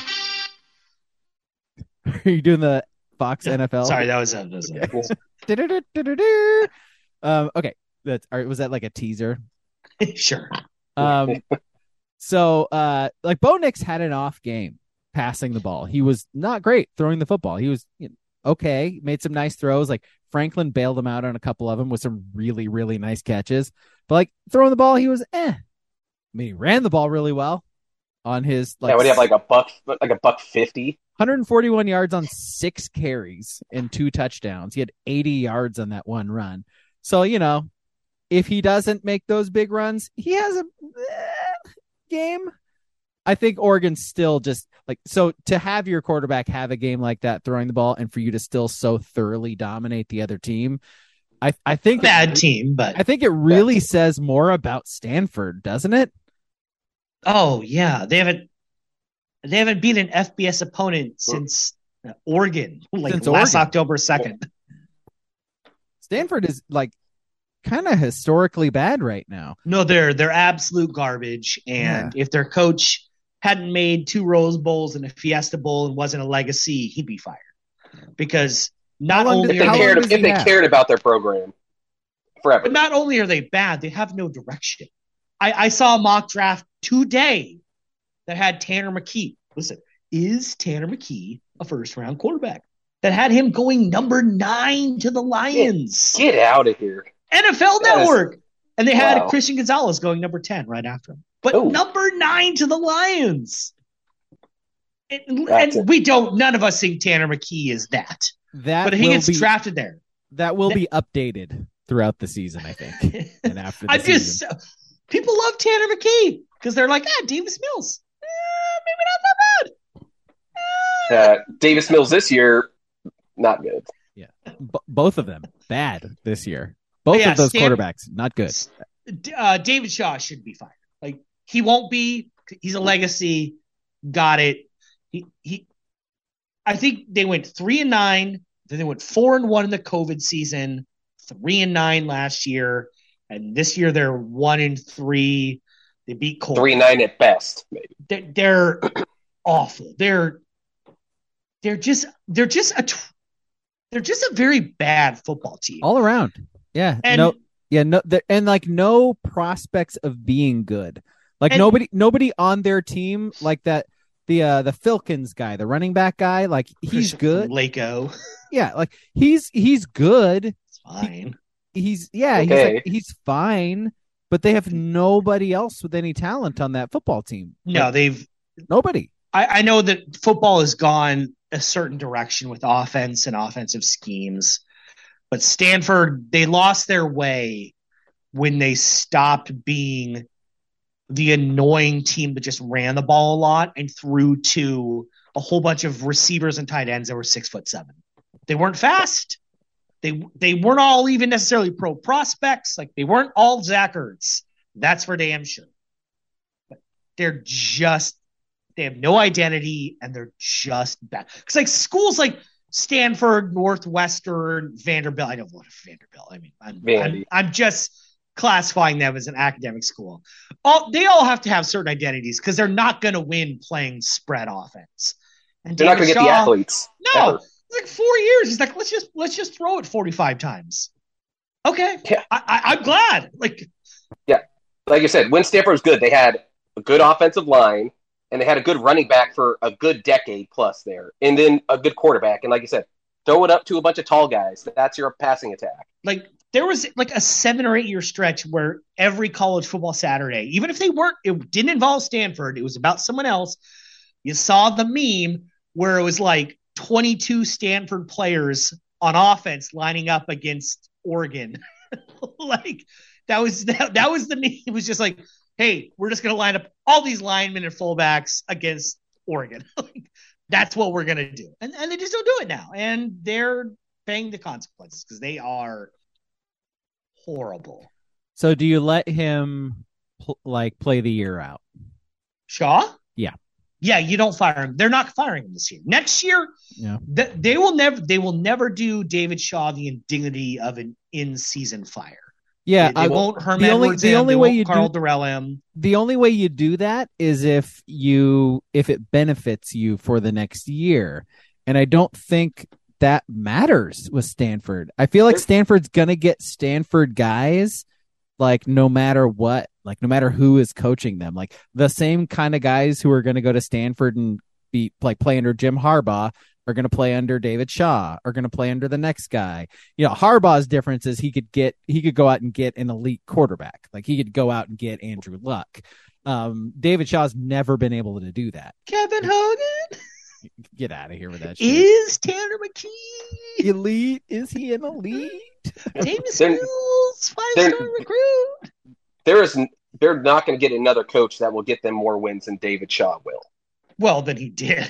Are you doing the Fox N F L? Sorry, that was a. That was a Du-du-du-du-du-du. Um, okay. That's, or was that like a teaser? sure. Um, so, uh, like Bo Nix had an off game passing the ball. He was not great throwing the football. He was you know, okay, made some nice throws. Like Franklin bailed him out on a couple of them with some really, really nice catches. But like throwing the ball, he was eh. I mean, he ran the ball really well on his like, yeah, what do you have, like a buck, like a buck fifty? one hundred forty-one yards on six carries and two touchdowns. He had eighty yards on that one run. So, you know, if he doesn't make those big runs, he has a eh, game. I think Oregon's still just like, so to have your quarterback have a game like that throwing the ball and for you to still so thoroughly dominate the other team, I, I think Bad it, team, but I think it really says more about Stanford, doesn't it? oh yeah, they haven't they haven't beat an F B S opponent since uh, Oregon, like Since last Oregon. October second. Stanford is like kind of historically bad right now. No, they're they're absolute garbage. And if their coach hadn't made two Rose Bowls and a Fiesta Bowl and wasn't a legacy, he'd be fired. Because not long only did- If they are How they, cared, long if does he they have? cared about their program, forever. but not only are they bad, they have no direction. I, I saw a mock draft today that had Tanner McKee. Listen, is Tanner McKee a first round quarterback? That had him going number nine to the Lions. Get, get out of here. N F L That Network. is, and they had wow. Christian Gonzalez going number ten right after him. But Ooh. number nine to the Lions. And, That's and we don't, none of us think Tanner McKee is that. That But he will gets be, drafted there. That will be updated throughout the season, I think. And after the I'm season. just, people love Tanner McKee because they're like, ah, Davis Mills. Eh, maybe not that bad. Uh, Davis Mills this year, not good. Yeah. B- both of them bad this year. Both Yeah, of those Stan- quarterbacks, not good. Uh, David Shaw should be fired. Like, he won't be. He's a legacy. Got it. He, he, I think they went three and nine. Then they went four and one in the COVID season, three and nine last year. And this year they're one and three. They beat Colts. Three and nine at best, maybe. They're, they're awful. They're, they're just, they're just a, they're just a very bad football team. All around. Yeah. And- no, yeah. No, there- and like no prospects of being good. Like And- nobody, nobody on their team, like that, the, uh, the Filkins guy, the running back guy, like he's Christian good. Laco. Yeah. Like he's, he's good. It's fine. He's, yeah, he's Okay. like, he's fine, but they have nobody else with any talent on that football team. No, Like, they've, nobody. I, I know that football has gone a certain direction with offense and offensive schemes, but Stanford, they lost their way when they stopped being the annoying team that just ran the ball a lot and threw to a whole bunch of receivers and tight ends that were six foot seven. They weren't fast. They they weren't all even necessarily pro prospects. Like they weren't all Zach Ertz. That's for damn sure. But they're just they have no identity and they're just bad. Because like schools like Stanford, Northwestern, Vanderbilt. I don't want Vanderbilt. I mean, I'm, I'm, I'm just classifying them as an academic school. All they all have to have certain identities because they're not going to win playing spread offense. And They're not going to get the Shaw- athletes. No, ever. it's like four years. He's like, let's just let's just throw it forty-five times. Okay, Yeah. I, I, I'm glad. Like, Like I said, when Stanford was good, they had a good offensive line, and they had a good running back for a good decade plus there, and then a good quarterback. And like I said, throw it up to a bunch of tall guys. That's your passing attack. like there was like a seven or eight year stretch where every college football Saturday, even if they weren't, it didn't involve Stanford. It was about someone else. You saw the meme where it was like twenty-two Stanford players on offense lining up against Oregon. Like that was that, that was the meme. It was just like, hey, we're just gonna line up all these linemen and fullbacks against Oregon. Like, that's what we're gonna do, and and they just don't do it now, and they're paying the consequences because they are horrible. So do you let him pl- like play the year out? Shaw? Yeah. Yeah, you don't fire him. They're not firing him this year. Next year, Yeah. th- they will never they will never do David Shaw the indignity of an in-season fire. Yeah. They, they I- won't Herm the only- Edwards the him, only they way won't you Carl do- Durrell him. the only way you do that is if you if it benefits you for the next year. And I don't think that matters with Stanford. I feel like Stanford's gonna get Stanford guys like no matter what, like no matter who is coaching them. Like the same kind of guys who are gonna go to Stanford and be like play under Jim Harbaugh are going to play under David Shaw, are going to play under the next guy. You know, Harbaugh's difference is he could get, he could go out and get an elite quarterback. Like he could go out and get Andrew Luck. Um, David Shaw's never been able to do that. Kevin Hogan Get out of here with that shit. is Tanner McKee. Elite? Is he an elite? Davis They're- Mills, five-star they're- recruit. There is, they're not going to get another coach that will get them more wins than David Shaw will. Well, then he did.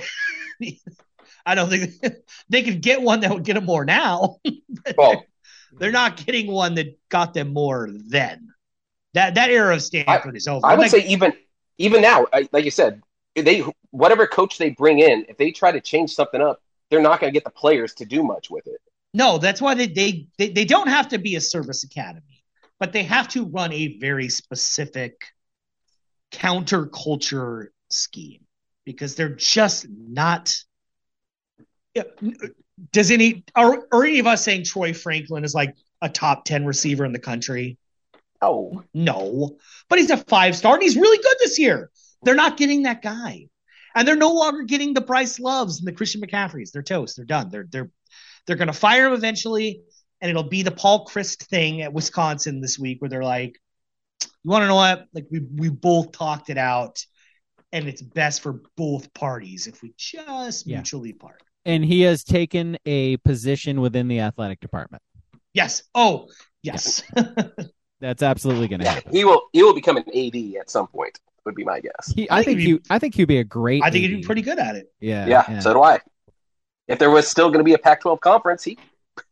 I don't think they could get one that would get them more now. Well, They're not getting one that got them more then. That that era of Stanford is over. I would Like, say even even now, I- like you said, they whatever coach they bring in, if they try to change something up, they're not going to get the players to do much with it. no, that's why they, they they they don't have to be a service academy, but they have to run a very specific counterculture scheme because they're just not. Yeah, does any are, are any of us saying Troy Franklin is like a top ten receiver in the country? Oh, No, but he's a five star and he's really good this year. They're not getting that guy. And they're no longer getting the Bryce Loves and the Christian McCaffreys. They're toast. They're done. They're they're they're going to fire him eventually, and it'll be the Paul Chryst thing at Wisconsin this week, where they're like, "You want to know what? Like we we both talked it out, and it's best for both parties if we just Yeah. mutually part." And he has taken a position within the athletic department. Yes. Oh, yes. That's absolutely going to Yeah, happen. he will. He will become an A D at some point. Would be my guess. He, I I think think he'd he, be- I think he'd be a great. I think he'd A be D. pretty good at it. Yeah, Yeah, so do I. If there was still going to be a Pac twelve conference, he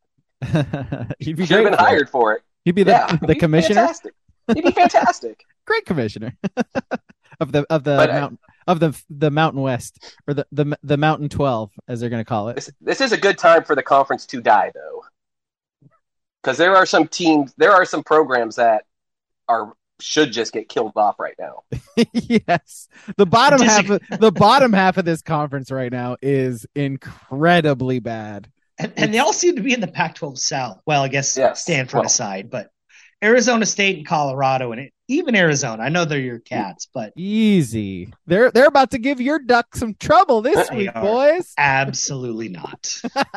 he'd be should have great been for it. hired for it. He'd be the Yeah, the he'd be commissioner. Fantastic. He'd be fantastic. Great commissioner of the of the But, uh, mountain of the the Mountain West or the the the Mountain Twelve as they're going to call it. This, this is a good time for the conference to die, though, because there are some teams, there are some programs that are should just get killed off right now. Yes, the bottom half Disagree. of, the bottom half of this conference right now is incredibly bad. And, and they all seem to be in the Pac twelve South. Well, I guess Yes. Stanford Well- aside, but Arizona State and Colorado, and it, even Arizona. I know they're your cats, but Easy. They're they're about to give your duck some trouble this They week, are. boys. absolutely not.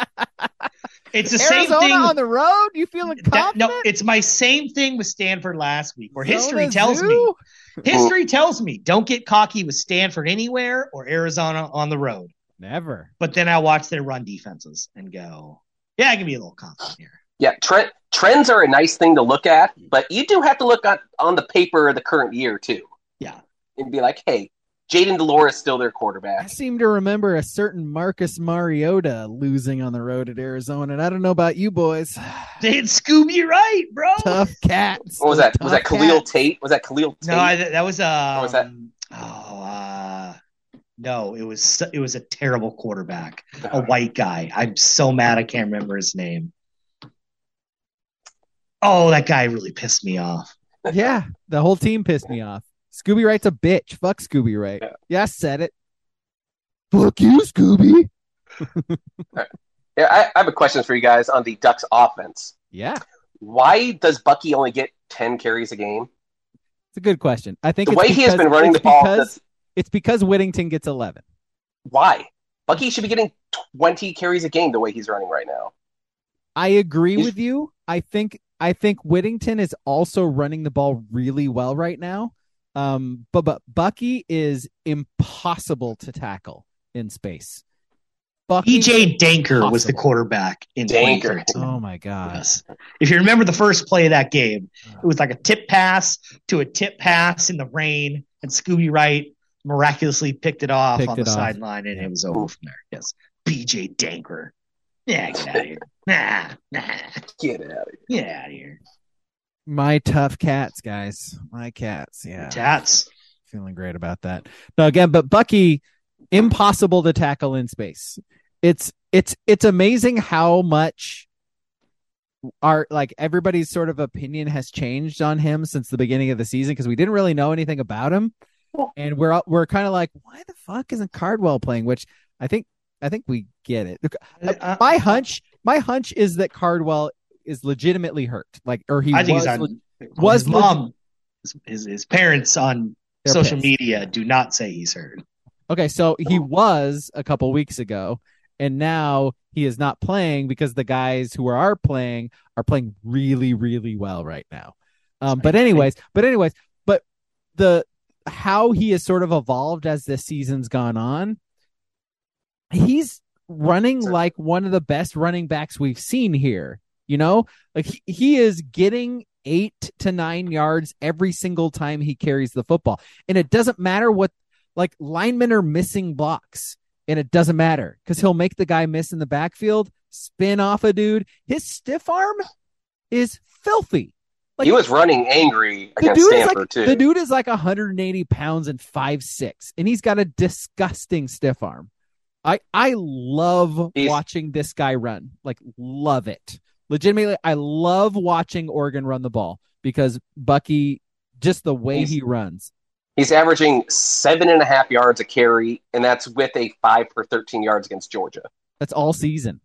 It's the Arizona same thing. on the road. You feeling that- confident? no, it's my same thing with Stanford last week, where history Zona tells me Zoo? history tells me don't get cocky with Stanford anywhere or Arizona on the road. Never. But then I watch their run defenses and go, yeah, I can be a little confident here. Yeah, tre- trends are a nice thing to look at, but you do have to look at on the paper of the current year too, Yeah. and be like, hey, Jaden Delore is still their I quarterback. seem to remember a certain Marcus Mariota losing on the road at Arizona, and I don't know about you boys. They had Scooby Wright, bro. Tough cats. What was Those that? Was that tough Khalil cats. Tate? Was that Khalil Tate? No, I, that was um, was that? Oh, uh, no, it was it was a terrible quarterback, a Uh, white guy. I'm so mad I can't remember his name. Oh, that guy really pissed me off. Yeah, the whole team pissed me off. Scooby Wright's a bitch. Fuck Scooby Wright. Yeah. Yeah, I said it. Fuck you, Scooby. yeah, I, I have a question for you guys on the Ducks offense. Yeah, Why does Bucky only get ten carries a game? it's a good question. I think The it's way he has because- been running it's the ball, because, that's- it's because Whittington gets eleven. Why? Bucky should be getting twenty carries a game the way he's running right now. I agree He's- with you. I think I think Whittington is also running the ball really well right now. Um, but but Bucky is impossible to tackle in space. Bucky, E J Danker was the Possible. quarterback in Danker. twenty thirteen. oh my god, Yes. If you remember the first play of that game, it was like a tip pass to a tip pass in the rain, and Scooby Wright miraculously picked it off Picked on it the off. sideline, and it was over from there. Yes. B J Danker. Yeah, get out of here. Nah, nah. Get out of here. Get out of here. my tough cats, guys, my cats. Yeah, Tats. feeling great about that. No, again, but Bucky, impossible to tackle in space. It's it's it's amazing how much our like everybody's sort of opinion has changed on him since the beginning of the season because we didn't really know anything about him, and we're we're kind of like, why the fuck isn't Cardwell playing? Which I think I think we get it. Uh, My hunch, my hunch is that Cardwell is legitimately hurt, like or he I think was he's on. le- Was was his mom, his, his, his parents on They're social pissed. media do not say he's hurt. Okay, so he was a couple weeks ago, and now he is not playing because the guys who are playing are playing really, really well right now. Um, but anyways, but anyways, but the how he has sort of evolved as this season's gone on, he's running like one of the best running backs we've seen here. You know, like he, he is getting eight to nine yards every single time he carries the football, and it doesn't matter what. Like linemen are missing blocks, and it doesn't matter because he'll make the guy miss in the backfield, spin off a dude. His stiff arm is filthy. Like He was running angry the against dude is Stanford like too. the dude is like one hundred eighty pounds and five six, and he's got a disgusting stiff arm. I I love He's- watching this guy run. Like love it. Legitimately, I love watching Oregon run the ball because Bucky, just the way He's- he runs. He's averaging seven and a half yards a carry, and that's with a five for thirteen yards against Georgia. That's all season.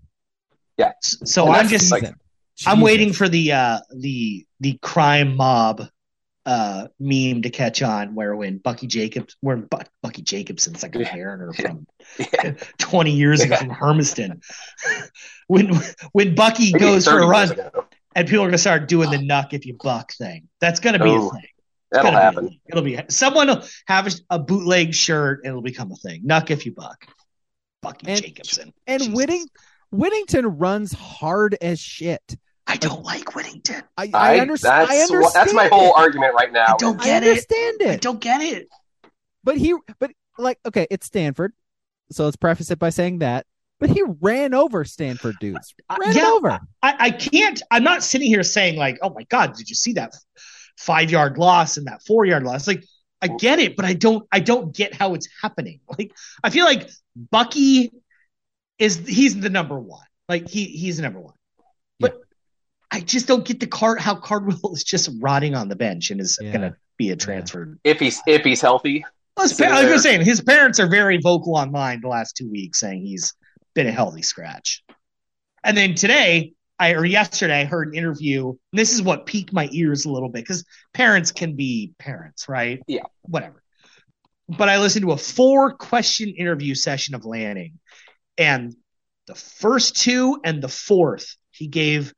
So And I'm that's just like- Season. I'm Jesus. waiting for the uh the the crime mob uh, meme to catch on where when Bucky Jacobs, where Bu- Bucky Jacobson's like a Mariner from Yeah. twenty years ago Yeah. from Hermiston. when when Bucky Maybe goes for thirty a run years ago. and people are gonna start doing the knuck if you buck thing. That's gonna be Oh, a thing. It's That'll gonna be a happen. thing. It'll be someone will have a, a bootleg shirt and it'll become a thing. Knuck if you buck. Bucky And- Jacobson. And Jesus. Whitting, Whittington runs hard as shit. I don't like Whittington. I, I, I, understand. that's I understand. wh- that's my whole it. argument right now. I don't I get it. understand I it. don't get it. But he, but like, okay, it's Stanford, so let's preface it by saying that. But he ran over Stanford dudes. Ran yeah, him over. I, I can't. I'm not sitting here saying like, "Oh my God, did you see that five yard loss and that four yard loss?" Like, I get it, but I don't. I don't get how it's happening. Like, I feel like Bucky is he's the number one. Like he he's the number one. But yeah. I just don't get the card how Cardwell is just rotting on the bench and is Yeah. going to be a transfer. If he's if he's healthy, Well, his, I was saying his parents are very vocal online the last two weeks, saying he's been a healthy scratch. And then today, I or yesterday, I heard an interview. And this is what piqued my ears a little bit because parents can be parents, right? Yeah, whatever. But I listened to a four question interview session of Lanning, and the first two and the fourth, he gave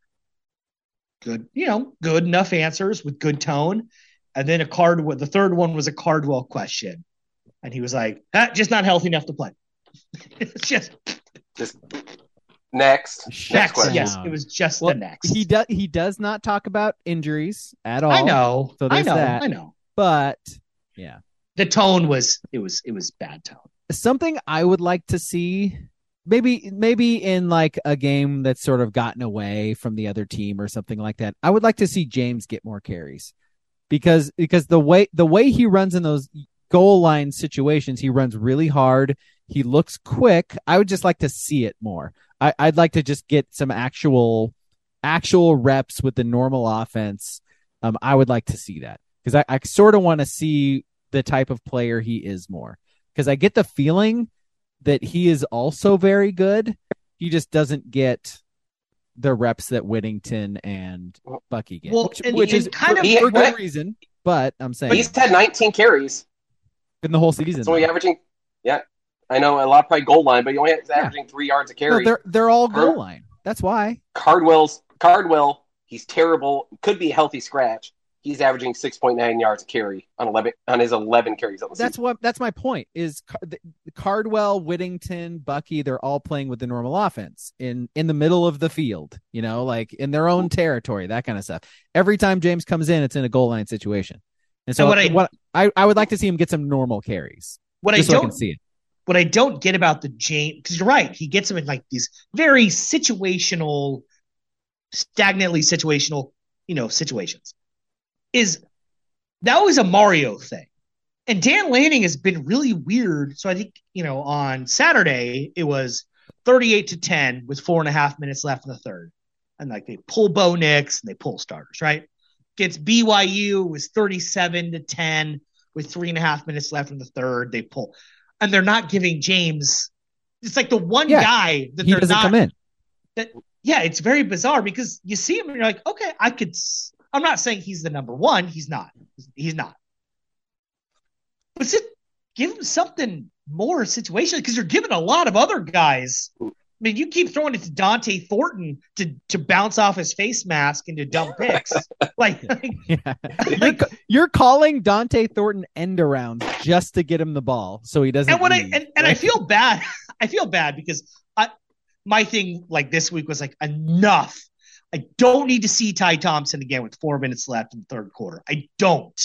good, you know, good enough answers with good tone. And then a card, the third one was a Cardwell question. And he was like, ah, just not healthy enough to play. It's just, just next. next, Next question. yes, it was just Well, the next. He does. He does not talk about injuries at all. I know, So I there's know, that. I know. But yeah, The tone was, it was, it was bad tone. something I would like to see. Maybe, maybe in like a game that's sort of gotten away from the other team or something like that. I would like to see James get more carries because because the way the way he runs in those goal line situations, he runs really hard. He looks quick. I would just like to see it more. I, I'd like to just get some actual actual reps with the normal offense. Um, I would like to see that because I, I sort of want to see the type of player he is more because I get the feeling that he is also very good. He just doesn't get the reps that Whittington and Bucky get, Well, which, and- which and is kind for, of- for good He- reason. But I'm saying But he's had nineteen carries. in the whole season. So he's averaging. Yeah, I know a lot probably goal line, but he only is averaging three yards a no, carry. they're they're all goal Card- line. That's why. Cardwell's Cardwell. He's terrible. Could be a healthy scratch. He's averaging six point nine yards a carry on eleven on his eleven carries on the That's season. what. That's my point. Is Car- the- Cardwell, Whittington, Bucky? They're all playing with the normal offense in in the middle of the field. You know, like in their own territory, that kind of stuff. Every time James comes in, it's in a goal line situation. And so, And what I- what I I would like to see him get some normal carries. What just I so I don't can see it. what I don't get about the James, because you're right, he gets him in like these very situational, stagnantly situational, you know, situations. Is that was a Mario thing, and Dan Lanning has been really weird. So I think you know on Saturday it was thirty-eight to ten with four and a half minutes left in the third, and like they pull Bo Nix and they pull starters. Right, against B Y U was thirty-seven to ten with three and a half minutes left in the third. They pull. And they're not giving James. It's like the one Yeah, guy that He they're doesn't not. come in. That, yeah, it's very bizarre because you see him and you're like, okay, I could. s- I'm not saying he's the number one. He's not. He's not. But sit, give him something more situational because you're giving a lot of other guys. I mean, you keep throwing it to Dante Thornton to to bounce off his face mask into dumb picks. like, like, Yeah. You're, ca- you're calling Dante Thornton end arounds just to get him the ball so he doesn't. and what I leave, and, and I right? feel bad. I feel bad because I my thing like this week was like enough. I don't need to see Ty Thompson again with four minutes left in the third quarter. I don't.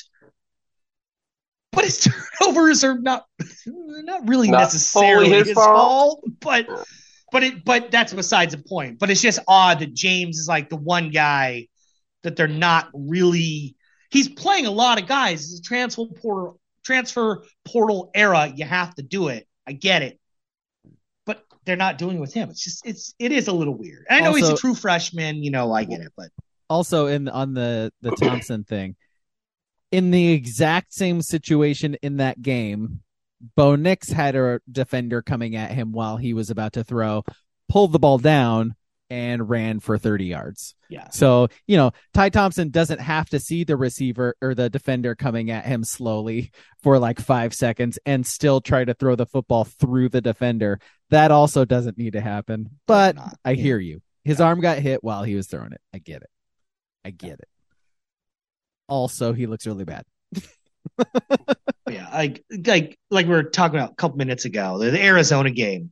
But his turnovers are not not really Not necessarily fully his, his fault. fault. but but it but that's besides the point. But it's just odd that James is like the one guy that they're not really. He's playing a lot of guys. It's a transfer portal transfer portal era. You have to do it. I get it. But they're not doing it with him. It's just it's it is a little weird. And I know he's Also- a true freshman, you know, I get it, but Also, in on the the Thompson thing, in the exact same situation in that game, Bo Nix had a defender coming at him while he was about to throw, pulled the ball down, and ran for thirty yards. Yeah. So, you know, Ty Thompson doesn't have to see the receiver or the defender coming at him slowly for like five seconds and still try to throw the football through the defender. That also doesn't need to happen. But Not. I hear you. His Yeah. arm got hit while he was throwing it. I get it. I get it. Also, he looks really bad. Yeah, like like like we were talking about a couple minutes ago, the, the Arizona game.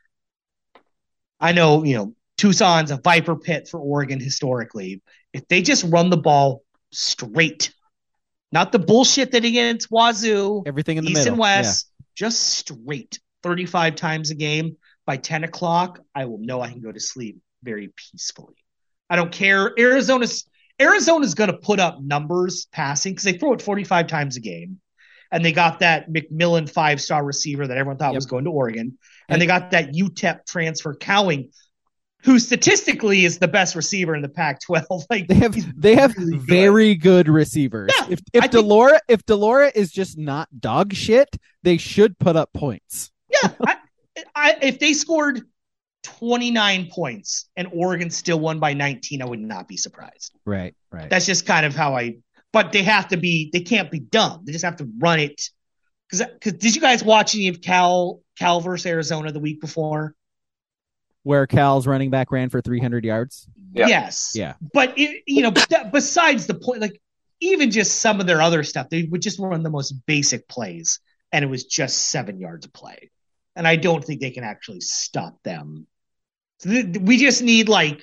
I know, you know, Tucson's a viper pit for Oregon historically. If they just run the ball straight, not the bullshit that against Wazoo, Everything in the East middle. and West, just straight, thirty-five times a game. By ten o'clock, I will know I can go to sleep very peacefully. I don't care. Arizona's Arizona's going to put up numbers passing because they throw it forty-five times a game. And they got that McMillan five-star receiver that everyone thought Yep. was going to Oregon. And, And- they got that U T E P transfer Cowing, who statistically is the best receiver in the Pac twelve. Like They have he's they have really good. very good receivers. Yeah, if if I think- Delora if Delora is just not dog shit, they should put up points. Yeah, I, I, if they scored twenty-nine points and Oregon still won by nineteen, I would not be surprised. Right, right. That's just kind of how I. But they have to be. They can't be dumb. They just have to run it. Because because did you guys watch any of Cal Cal versus Arizona the week before? Where Cal's running back ran for three hundred yards. Yeah. Yes. Yeah. But it, you know, that, besides the point, like even just some of their other stuff, they would just run the most basic plays, and it was just seven yards of play. And I don't think they can actually stop them. So th- we just need like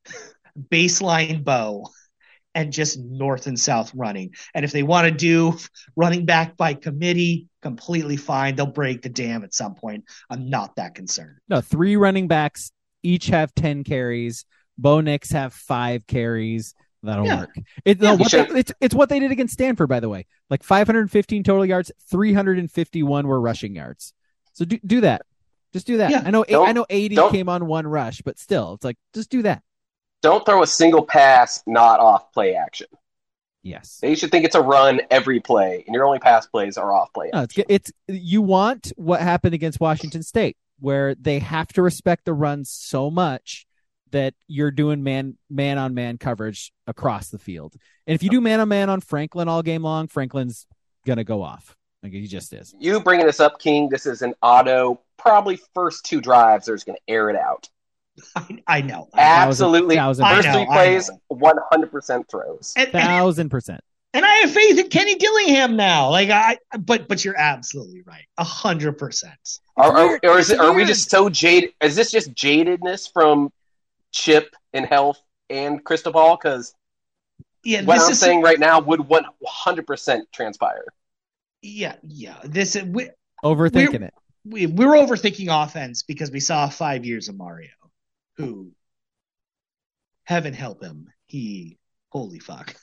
baseline bow and just north and south running. And if they want to do running back by committee, completely fine. They'll break the dam at some point. I'm not that concerned. No, three running backs each have ten carries. Bo Nix have five carries. That'll Yeah. work. It, Yeah, no, you what should- they- it's it's what they did against Stanford, by the way. Like five hundred fifteen total yards, three hundred fifty-one were rushing yards. So do do that. Just do that. Yeah. I know Don't- I know eighty don't- came on one rush, but still, it's like just do that. Don't throw a single pass not off play action. Yes. They should think it's a run every play, and your only pass plays are off play No, action. it's it's you want what happened against Washington State, where they have to respect the run so much that you're doing man man on man coverage across the field. And if you do man on man on Franklin all game long, Franklin's gonna go off. Like he just is. You bringing this up, King, this is an auto, probably first two drives, they're just going to air it out. I, I know. Absolutely. thousand I First know, three I plays, know. one hundred percent throws. And, and, Thousand percent. and I have faith in Kenny Dillingham now. Like I, but but you're absolutely right. A hundred percent. Are, are, weird. or is It's it, are we weird. just so jaded? Is this just jadedness from Chip and Health and Cristobal? Because Yeah, what this I'm is saying right now would one hundred percent transpire. yeah, yeah. This is we, Overthinking We're- it. we we're overthinking offense because we saw five years of Mario, who, heaven help him, he holy fuck.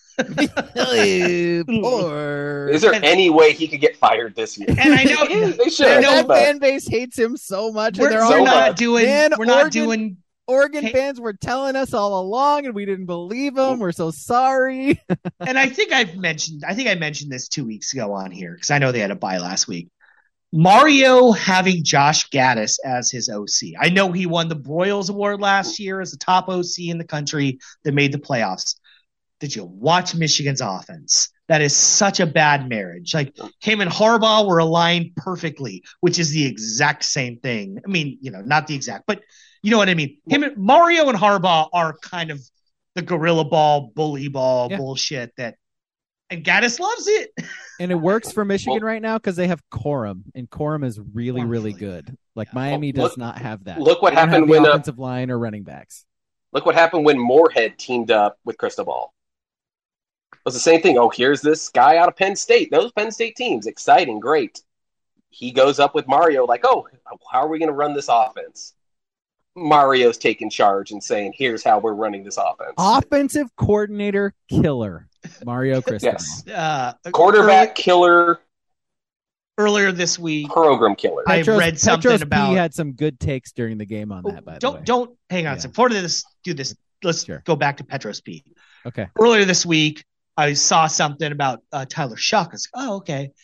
Poor. Is there And- any way he could get fired this year? And I know they should. I know, that but- fan base hates him so much. we're, and they're we're all so not much. doing Man, we're not Oregon- doing Oregon Hey- fans were telling us all along, and we didn't believe them. We're so sorry. and I think I've mentioned I think I mentioned this two weeks ago on here because I know they had a bye last week. Mario having Josh Gaddis as his O C. I know he won the Broyles Award last year as the top O C in the country that made the playoffs. Did you watch Michigan's offense? That is such a bad marriage. Like him and Harbaugh were aligned perfectly, which is the exact same thing. I mean, you know, not the exact, but you know what I mean. Him and Mario and Harbaugh are kind of the gorilla ball, bully ball Yeah. bullshit that, and Gaddis loves it. And it works for Michigan Well- right now because they have Corum, and Corum is really, Corum's really really good. Like Yeah. Miami Well, does look- not have that. look what They don't have happened the when, uh, offensive line or running backs. Look what happened when Moorhead teamed up with Cristobal. It was the same thing. Oh, here's this guy out of Penn State. Those Penn State teams, exciting, great. He goes up with Mario like, oh, how are we going to run this offense? Mario's taking charge and saying, here's how we're running this offense. Offensive coordinator killer, Mario Cristobal. Yes. Uh, Quarterback killer, earlier this week. program killer. I Petros- read something Petros P about- had some good takes during the game on that. By the don't way, don't hang on a Yeah. second. Before this, do this. Let's Sure. go back to Petros P. okay. Earlier this week, I saw something about uh, Tyler Shuck. I was like, oh, okay.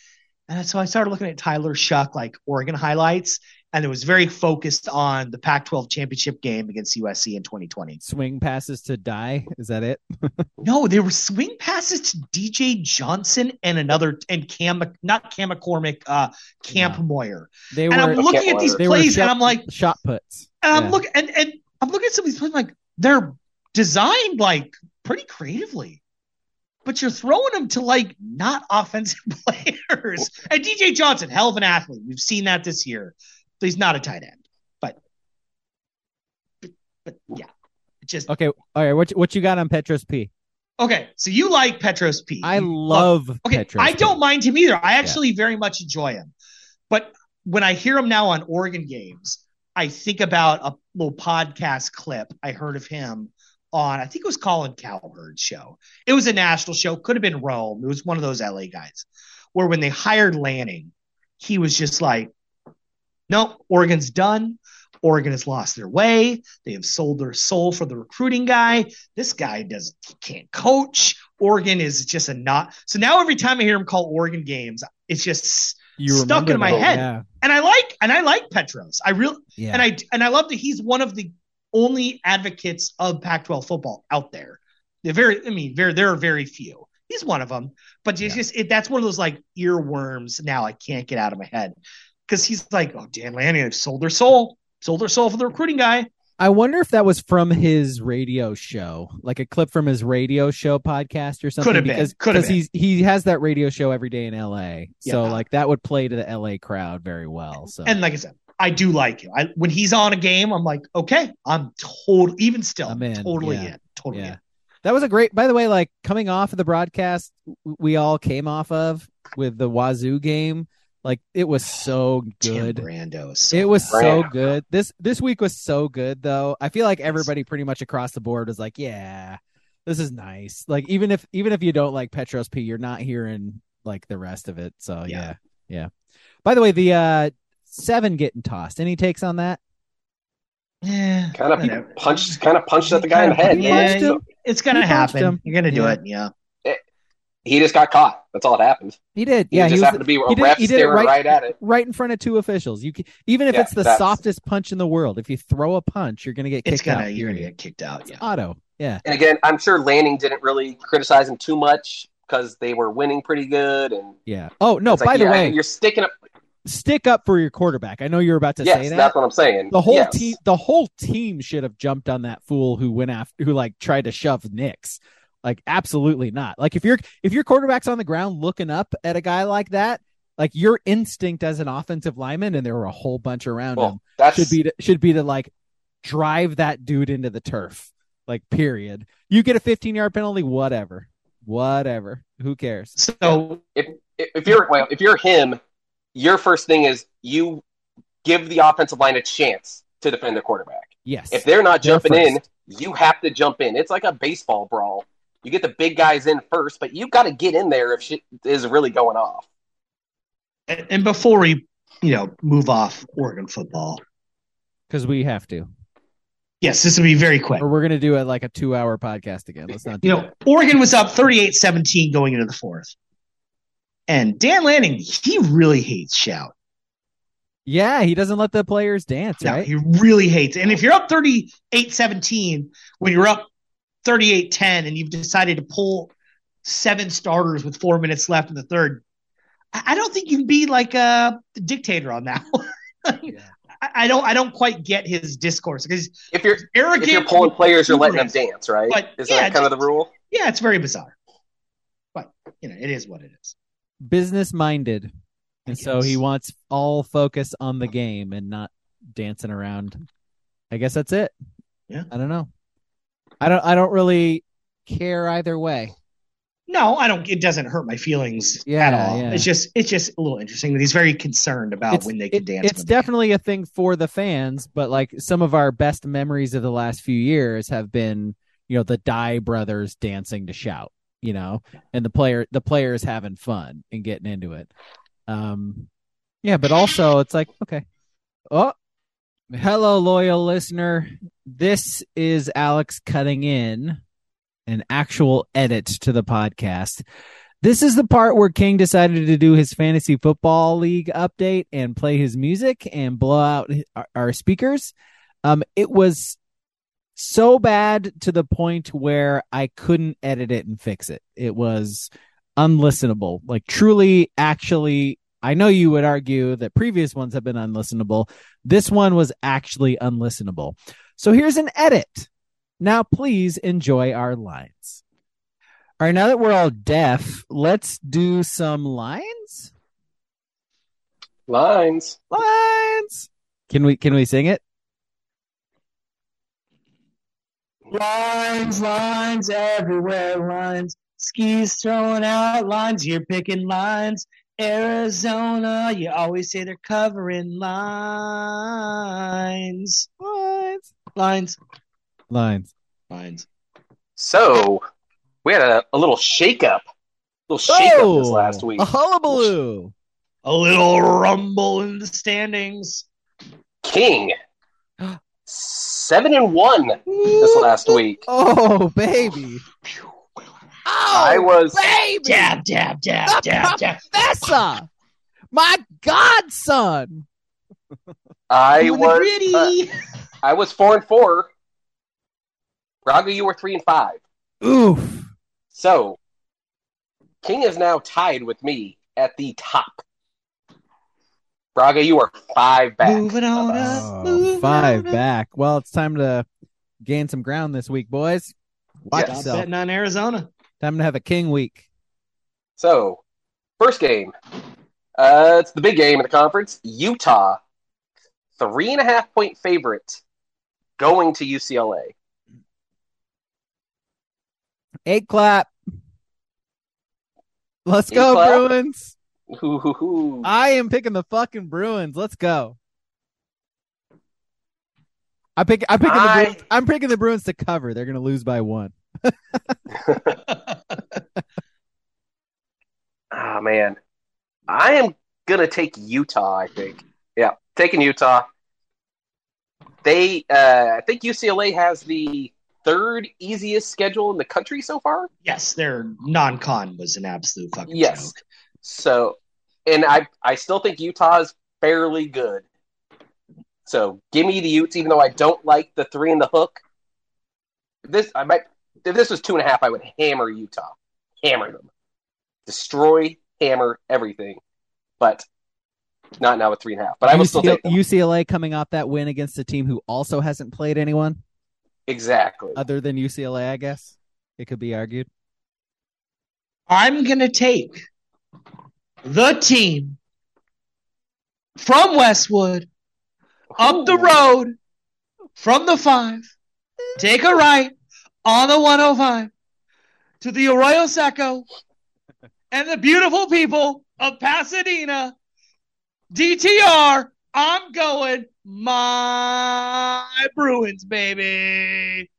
And so I started looking at Tyler Shuck, like Oregon highlights, and it was very focused on the Pac twelve championship game against U S C in twenty twenty. Swing passes to die. Is that it? No, they were swing passes to D J Johnson and another, and Cam, not Cam McCormick, uh, Camp No. Moyer. They And were I'm looking at these they were plays, shot, and I'm like, shot puts. and I'm Yeah. looking, and, and I'm looking at some of these plays, like they're designed like pretty creatively, but you're throwing them to like not offensive players. And D J Johnson, hell of an athlete. We've seen that this year. He's not a tight end, but but, but yeah, it just Okay. All right. What what you got on Petros P? okay. So you like Petros P? I You love Okay, Petros I P. don't mind him either. I actually very much enjoy him. But when I hear him now on Oregon games, I think about a little podcast clip I heard of him on, I think it was Colin Cowherd's show. It was a national show, could have been Rome. It was one of those L A guys, where when they hired Lanning, he was just like, no, Oregon's done. Oregon has lost their way. They have sold their soul for the recruiting guy. This guy doesn't he can't coach. Oregon is just a not. So now every time I hear him call Oregon games, it's just You stuck remember in my that, head. Yeah. And I like and I like Petros. I really Yeah. and I and I love that he's one of the only advocates of Pac twelve football out there. They're very, I mean, very there are very few. He's one of them, but it's Yeah. just it, that's one of those like earworms. Now I can't get out of my head because he's like, oh, Dan Lanning, they've sold their soul, sold their soul for the recruiting guy. I wonder if that was from his radio show, like a clip from his radio show podcast or something. Could have been. because Could have because been. he's he has that radio show every day in L A. So Yeah. like that would play to the L A crowd very well. So And like I said, I do like him. I, when he's on a game, I'm like, okay, I'm total. Even still, I'm in. totally Yeah. in. Totally yeah, in. that was a great. By the way, like coming off of the broadcast, w- we all came off of with the Wazoo game. Like it was so Tim good. Brando. is So It was good. so Brando. good. This this week was so good though. I feel like everybody pretty much across the board was like, yeah, this is nice. Like even if even if you don't like Petros P, you're not hearing like the rest of it. So yeah. Yeah. Yeah. By the way, the uh seven getting tossed. Any takes on that? Yeah. Kind of whatever. punched, kind of punched at the guy in the head. Yeah, punched him. it's gonna He punched happen. him. You're gonna do Yeah. it. Yeah. He just got caught. That's all that happened. He did. He Yeah, just he was happened to be a he did- ref he did it staring right- right, at it. right in front of two officials. You can, even if Yeah, it's the that's- softest punch in the world, if you throw a punch, you're gonna get It's kicked gonna out. you're gonna period. get kicked out. Yeah. Auto. Yeah. And again, I'm sure Lanning didn't really criticize him too much because they were winning pretty good. And Yeah. Oh no, it's by like, the yeah, way, you're sticking up. stick up for your quarterback. I know you were about to Yes, say that. that's what I'm saying. The whole Yes. team, the whole team should have jumped on that fool who went after, who like tried to shove Nix. Like, absolutely not. Like, if you're if your quarterback's on the ground looking up at a guy like that, like your instinct as an offensive lineman, and there were a whole bunch around him, Well, that's should be to, should be to like drive that dude into the turf. Like, period. You get a fifteen yard penalty, whatever, whatever. Who cares? So if if you're well, if you're him, your first thing is you give the offensive line a chance to defend their quarterback. Yes. If they're not They're jumping in, first. you have to jump in. It's like a baseball brawl. You get the big guys in first, but you've got to get in there if shit is really going off. and, and before we you know move off Oregon football, Because we have to, yes, this will be very quick. or we're gonna do it like a two hour podcast again. Let's not do You that. know, Oregon was up thirty-eight seventeen going into the fourth. And Dan Lanning, he really hates shout. Yeah, he doesn't let the players dance, No, right? he really hates it. And if you're up thirty-eight seventeen, when you're up thirty-eight ten and you've decided to pull seven starters with four minutes left in the third, I I don't think you can be like a dictator on that one. Yeah. I I don't I don't quite get his discourse because If you're arrogant. if you're pulling players, you're letting them exuberant. dance, right? But, Isn't yeah, that kind of the just- rule? Yeah, it's very bizarre. But you know, it is what it is. Business minded. And so Yes. he wants all focus on the game and not dancing around. I guess that's it. Yeah. I don't know. I don't I don't really care either way. No, I don't. It doesn't hurt my feelings Yeah, at all. yeah. It's just, it's just a little interesting that he's very concerned about It's- when they can it- dance. It's when they can't. definitely a thing for the fans, but like some of our best memories of the last few years have been, you know, the Dye brothers dancing to shout, you know, and the player the players having fun and getting into it. Um yeah, but also it's like, okay. Oh, hello, loyal listener. This is Alex cutting in an actual edit to the podcast. This is the part where King decided to do his fantasy football league update and play his music and blow out our, our speakers. Um, it was so bad to the point where I couldn't edit it and fix it. It was unlistenable. Like truly, actually, I know you would argue that previous ones have been unlistenable. This one was actually unlistenable. So here's an edit. Now, please enjoy our lines. All right, now that we're all deaf, let's do some lines. Lines. Lines. Can we can we sing it? Lines, lines everywhere, lines. Skis throwing out lines, you're picking lines. Arizona, you always say they're covering lines. Lines. Lines. Lines. Lines. So we had a, a little shakeup. A little shakeup Oh, this last week. a hullabaloo. A little rumble in the standings. King. Seven and one this last week. Oh, baby. Oh, I was baby. Dab, dab, dab, The dab, dab. professor. My godson. I Doing the was gritty. uh, I was four and four. Braga, you were three and five. Oof. So King is now tied with me at the top. Braga, you are five back. Moving on Uh, up. Oh, moving five on up. back. Well, it's time to gain some ground this week, boys. Watch Yes. Stop yourself. betting on Arizona. Time to have a King week. So, first game. Uh, it's the big game in the conference. Utah, three and a half point favorite, going to U C L A. Eight clap. Let's Eight go, clap? Bruins. Hoo, hoo, hoo. I am picking the fucking Bruins. Let's go. I pick. I'm picking I- the. Bruins. I'm picking the Bruins to cover. They're going to lose by one. Ah, man. I am going to take Utah, I think. Yeah, taking Utah. They, uh, I think U C L A has the third easiest schedule in the country so far. Yes, their non-con was an absolute fucking Yes. joke. So, and I, I still think Utah is fairly good. So, give me the Utes, even though I don't like the three in the hook. This I might. If this was two and a half, I would hammer Utah, hammer them, destroy, hammer everything. But not now with three and a half. But I will still take them. U C L A coming off that win against a team who also hasn't played anyone Exactly. other than U C L A. I guess it could be argued. I'm going to take the team from Westwood up the Ooh. road from the five, take a right on the one oh five to the Arroyo Seco and the beautiful people of Pasadena. D T R, I'm going my Bruins, baby.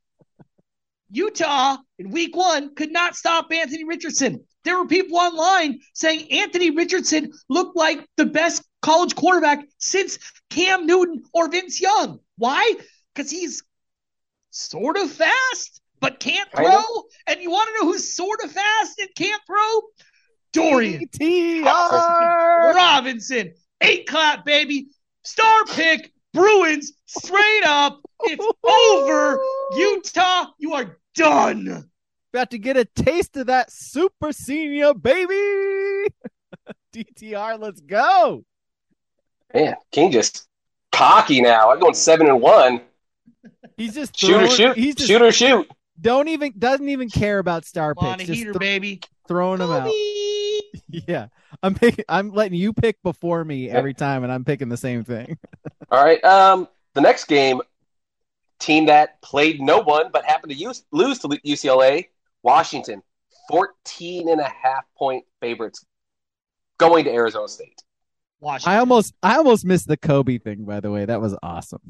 Utah in week one could not stop Anthony Richardson. There were people online saying Anthony Richardson looked like the best college quarterback since Cam Newton or Vince Young. Why? Because he's sort of fast, but can't I throw. know. And you want to know who's sort of fast and can't throw? Dorian T R Robinson. Eight clap, baby. Star pick. Bruins straight up. It's over. Utah, you are done. About to get a taste of that super senior, baby. D T R, let's go. Man, King just cocky now. I'm going seven and one. He's just Shoot or throwing- shoot. He's just Shoot or shoot. don't even doesn't even care about star Come on, a picks. Just heater, th- baby. throwing them out. Yeah, I'm picking, I'm letting you pick before me every time, and I'm picking the same thing. All right. Um, the next game, team that played no one but happened to use, lose to U C L A, Washington, fourteen and a half point favorites going to Arizona State. Washington. I almost I almost missed the Kobe thing, by the way. That was awesome.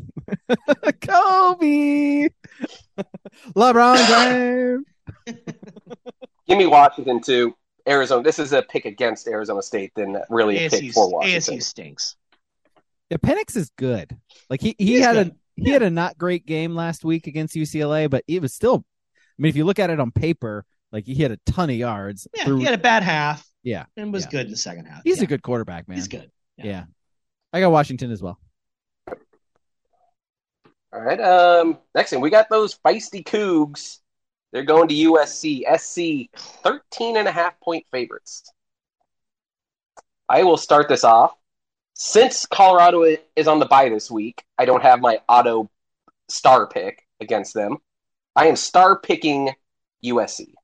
Kobe, LeBron James. Give me Washington too. Arizona. This is a pick against Arizona State than really a pick A S U, for Washington. A S U stinks. Yeah, Penix is good. Like he, he, He is had good. a he had a not great game last week against U C L A, but it was still. I mean, if you look at it on paper, Like he had a ton of yards. Yeah, through, he had a bad half. Yeah, and was yeah. good in the second half. He's yeah. a good quarterback, man. He's good. Yeah. yeah. I got Washington as well. All right. Um, next thing, we got those feisty Cougs. They're going to U S C. S C, thirteen and a half point favorites. I will start this off. Since Colorado is on the bye this week, I don't have my auto star pick against them. I am star picking U S C.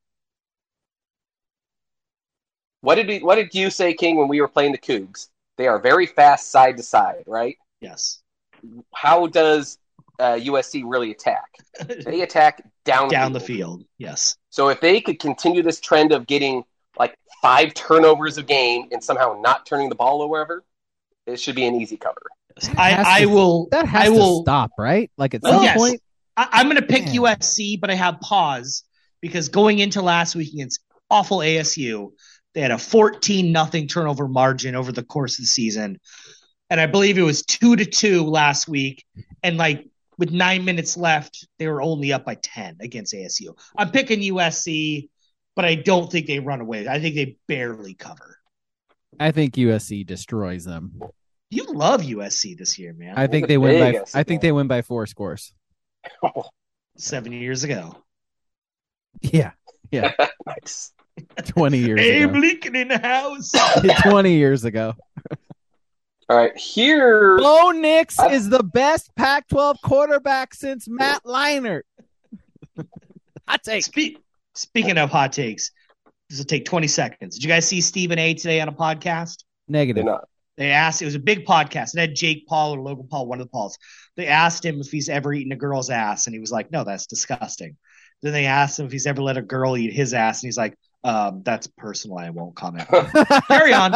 What did we, what did you say, King, when we were playing the Cougs? They are very fast side to side, right? Yes. How does uh, U S C really attack? They attack down, down the, the field. field. Yes. So if they could continue this trend of getting like five turnovers a game and somehow not turning the ball over, it should be an easy cover. I, I to, will. That has I will to stop, right? Like at well, some yes. point. I, I'm going to pick Man. U S C, but I have pause because going into last week against awful A S U, they had a fourteen nothing turnover margin over the course of the season. And I believe it was two to two last week. And like with nine minutes left, they were only up by ten against A S U. I'm picking U S C, but I don't think they run away. I think they barely cover. I think U S C destroys them. You love U S C this year, man. I think they win by I think they win by four scores. Seven years ago. Yeah. Yeah. Nice. twenty years Abe ago. Lincoln in the house. twenty years ago. All right, here. Bo Nix I, is the best Pac twelve quarterback since Matt Leinart. Hot take. Spe- speaking of hot takes, this will take twenty seconds. Did you guys see Stephen A. today on a podcast? Negative. They asked, it was a big podcast. It had Jake Paul or Logan Paul, one of the Pauls. They asked him if he's ever eaten a girl's ass, and he was like, no, that's disgusting. Then they asked him if he's ever let a girl eat his ass, and he's like, um, that's personal. I won't comment. Carry on.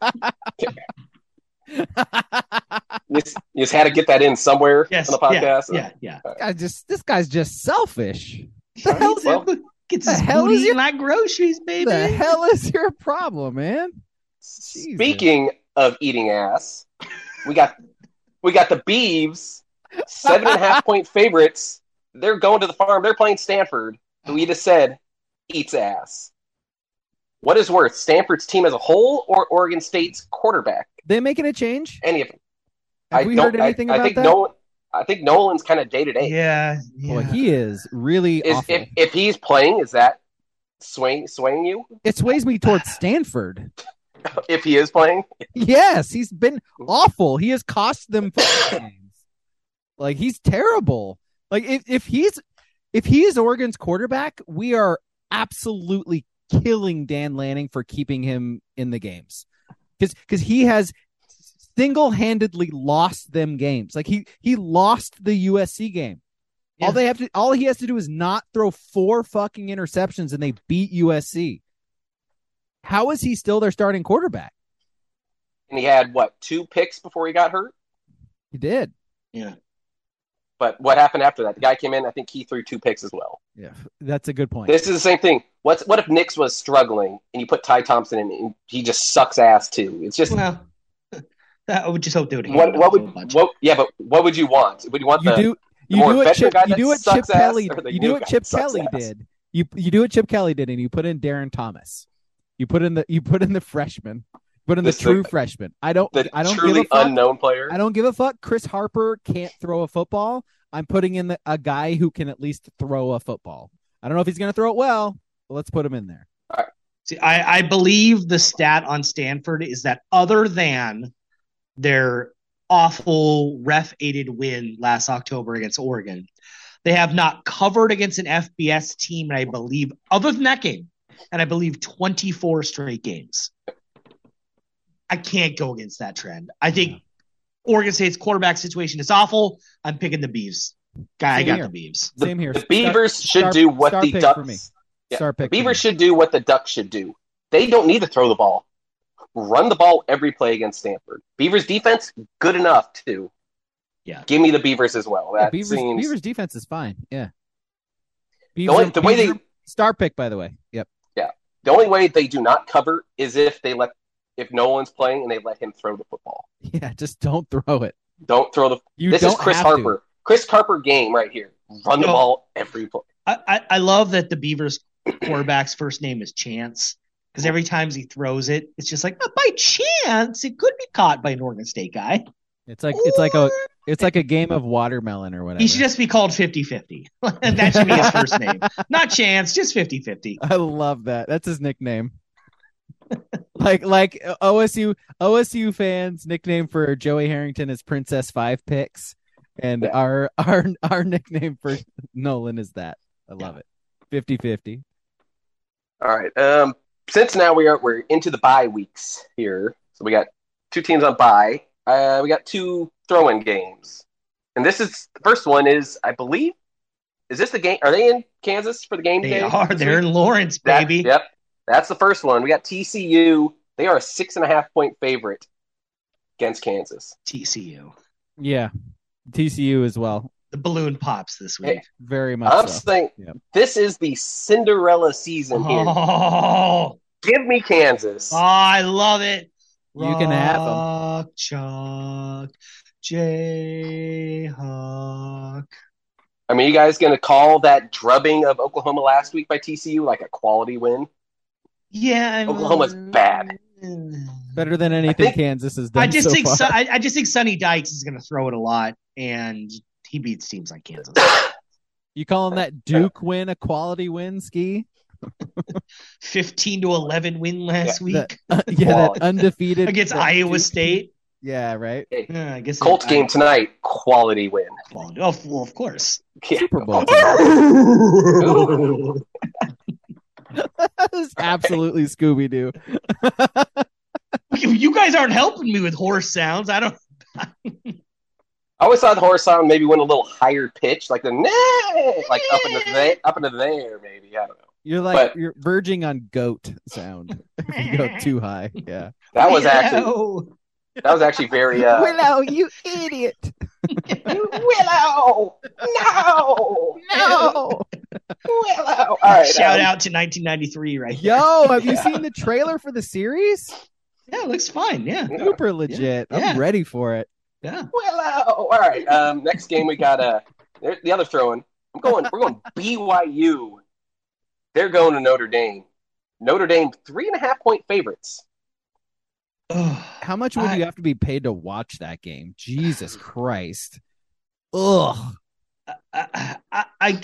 you, just, you just had to get that in somewhere yes, on the podcast. Yeah, yeah. yeah. I just this guy's just selfish. The hell is well, Gets his hell is your, like groceries, baby. The hell is your problem, man? Speaking Jesus. of eating ass, we got we got the Beavs, seven and a half point favorites. They're going to the farm. They're playing Stanford, who we just said eats ass. What is worse, Stanford's team as a whole or Oregon State's quarterback? They making a change? Any of them? Have I we heard anything I, about I think that? Nolan, I think Nolan's kind of day to day. Yeah, yeah. Well, he is really is, awful. If, if he's playing, is that swaying swaying you? It sways me towards Stanford. If he is playing, yes, he's been awful. He has cost them games. Like he's terrible. Like if, if he's if he is Oregon's quarterback, we are absolutely killing Dan Lanning for keeping him in the games, because because he has single-handedly lost them games. Like he he lost the U S C game. Yeah. All they have to all he has to do is not throw four fucking interceptions and they beat U S C. How is he still their starting quarterback? And he had what, two picks before he got hurt? He did. Yeah. But what happened after that? The guy came in, I think he threw two picks as well. Yeah, that's a good point. This is the same thing. What's what if Nix was struggling and you put Ty Thompson in and he just sucks ass too? It's just well, I would just hope they would. What, what would what? Yeah, but what would you want? Would you want you the, do the you more do what veteran Chip, guy you that do what sucks Chip ass Kelly or the you new do what guy Chip that sucks Kelly ass? did. You you do what Chip Kelly did and you put in Darren Thomas. You put in the you put in the freshman. Put in the This true the, freshman. I don't the I don't truly give a fuck. unknown player. I don't give a fuck. Chris Harper can't throw a football. I'm putting in the, a guy who can at least throw a football. I don't know if he's going to throw it well, but let's put him in there. All right. See, I, I believe the stat on Stanford is that other than their awful ref-aided win last October against Oregon, they have not covered against an F B S team, and I believe, other than that game, and I believe twenty-four straight games. I can't go against that trend. I think Oregon State's quarterback situation is awful. I'm picking the Beavs. Guy, I got here. the Beavs. The, Same here. The Beavers Star, should star, do what star the pick Ducks. for me. Yeah, Star pick the Beavers for me. should do what the Ducks should do. They don't need to throw the ball. Run the ball every play against Stanford. Beavers defense, good enough too. Yeah. Give me the Beavers as well. Yeah, That Beavers, seems... Beavers defense is fine. Yeah. The, only, the way they star pick, by the way. Yep. Yeah. The only way they do not cover is if they let if Nolan's playing and they let him throw the football. Yeah, just don't throw it. Don't throw the. You this don't is Chris have Harper. to. Chris Harper game right here. Run the No. ball every play. I, I, I love that the Beavers quarterback's first name is Chance. Because every time he throws it, it's just like, oh, by chance, it could be caught by an Oregon State guy. It's like it's like a it's like a game of watermelon or whatever. He should just be called fifty-fifty. That should be his first name. Not Chance, just fifty-fifty. I love that. That's his nickname. like like O S U O S U fans' nickname for Joey Harrington is Princess Five Picks, and Yeah. our our our nickname for Nolan is that. I love it. fifty-fifty. All right. Um, since now we are we're into the bye weeks here, so we got two teams on bye. Uh, we got two throw-in games, and this is the first one. Is I believe is this the game? Are they in Kansas for the game? They day are. this They're week? in Lawrence, That- baby. Yep, that's the first one. We got T C U. They are a six and a half point favorite against Kansas. T C U. Yeah, T C U as well. The balloon pops this week. Very much I'm so. saying Yep. this is the Cinderella season here. Oh, Give me Kansas. oh, I love it. You can have 'em. Rock, Chalk, Jayhawk. I mean, you guys going to call that drubbing of Oklahoma last week by T C U like a quality win? Yeah, I'm, Oklahoma's bad. Better than anything think- Kansas has done I just so think far. Son- I, I just think Sonny Dykes is going to throw it a lot, and he beats teams like Kansas. You calling that Duke win a quality win, Ski? Fifteen to eleven win last That- week uh, yeah, that Quality. undefeated against that Iowa Duke- State. Yeah, right. Yeah, I guess Colts it, game I, tonight, quality win. well, oh, well, of course. Yeah. Super Bowl. Ooh. That's absolutely Scooby Doo. You guys aren't helping me with horse sounds. I don't. I always thought the horse sound maybe went a little higher pitch, like the nah, like up into there, up into there, maybe. I don't know. You're like But- you're verging on goat sound if you go too high. Yeah. That was actually Willow. that was actually very uh, Willow, you idiot! Willow. No, No. Willow. All right, Shout um, out to nineteen ninety-three, right? there. Yo, have you Yeah. seen the trailer for the series? Yeah, it looks fine. Yeah, Super legit. Yeah. I'm ready for it. yeah. Willow. All right. Um, next game we got uh the other throwing. I'm going. We're going B Y U. They're going to Notre Dame. Notre Dame three and a half point favorites. Ugh. How much would I- you have to be paid to watch that game? Jesus Christ. Ugh. I, I, I,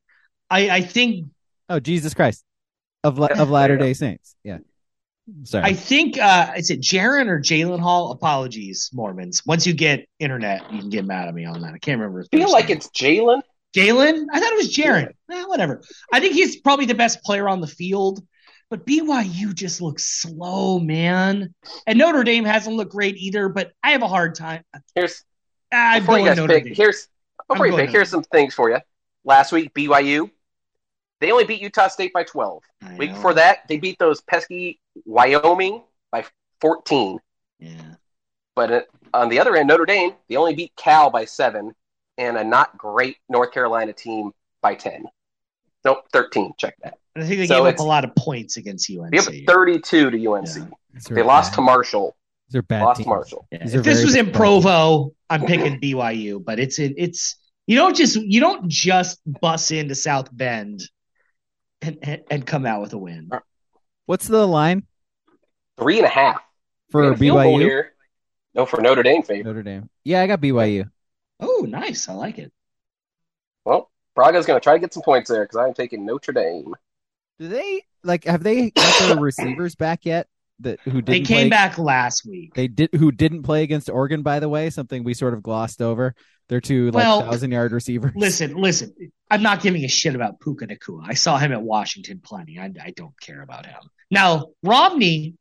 I think Oh, Jesus Christ. Of La- of Latter Day Saints. Yeah. Sorry. I think uh is it Jaron or Jalen Hall? Apologies, Mormons. Once you get internet, you can get mad at me on that. I can't remember. His I feel first like name. it's Jalen. Jalen. I thought it was Jaron. Eh, whatever. I think he's probably the best player on the field, but B Y U just looks slow, man. And Notre Dame hasn't looked great either. But I have a hard time. Here's I'm before you going guys Notre pick. Dame. Here's before I'm you going pick. Here's some things for you. Last week, B Y U. They only beat Utah State by twelve. I Week know. before that, they beat those pesky Wyoming by fourteen. Yeah. But uh, on the other end, Notre Dame, they only beat Cal by seven, and a not great North Carolina team by ten. Nope, thirteen. Check that. I think they So gave up it's- a lot of points against U N They have C. thirty-two to U N C. Yeah. These are They lost bad- to Marshall. These are bad Lost teams. to Marshall. Yeah. These are If this very was in bad Provo, I'm picking B Y U, but it's it, it's you don't just you don't just bus into South Bend and, and, and come out with a win. What's the line Three and a half. We for got a field goal B Y U? here. No, for Notre Dame favor. Notre Dame. Yeah, I got B Y U. Oh, nice. I like it. Well, Braga's going to try to get some points there because I'm taking Notre Dame. Do they like have they got their receivers back yet? That who didn't They came play, back last week. They did who didn't play against Oregon, by the way, something we sort of glossed over. They're two like Well, thousand yard receivers. Listen, listen. I'm not giving a shit about Puka Nakua. I saw him at Washington plenty. I, I don't care about him. Now, Romney,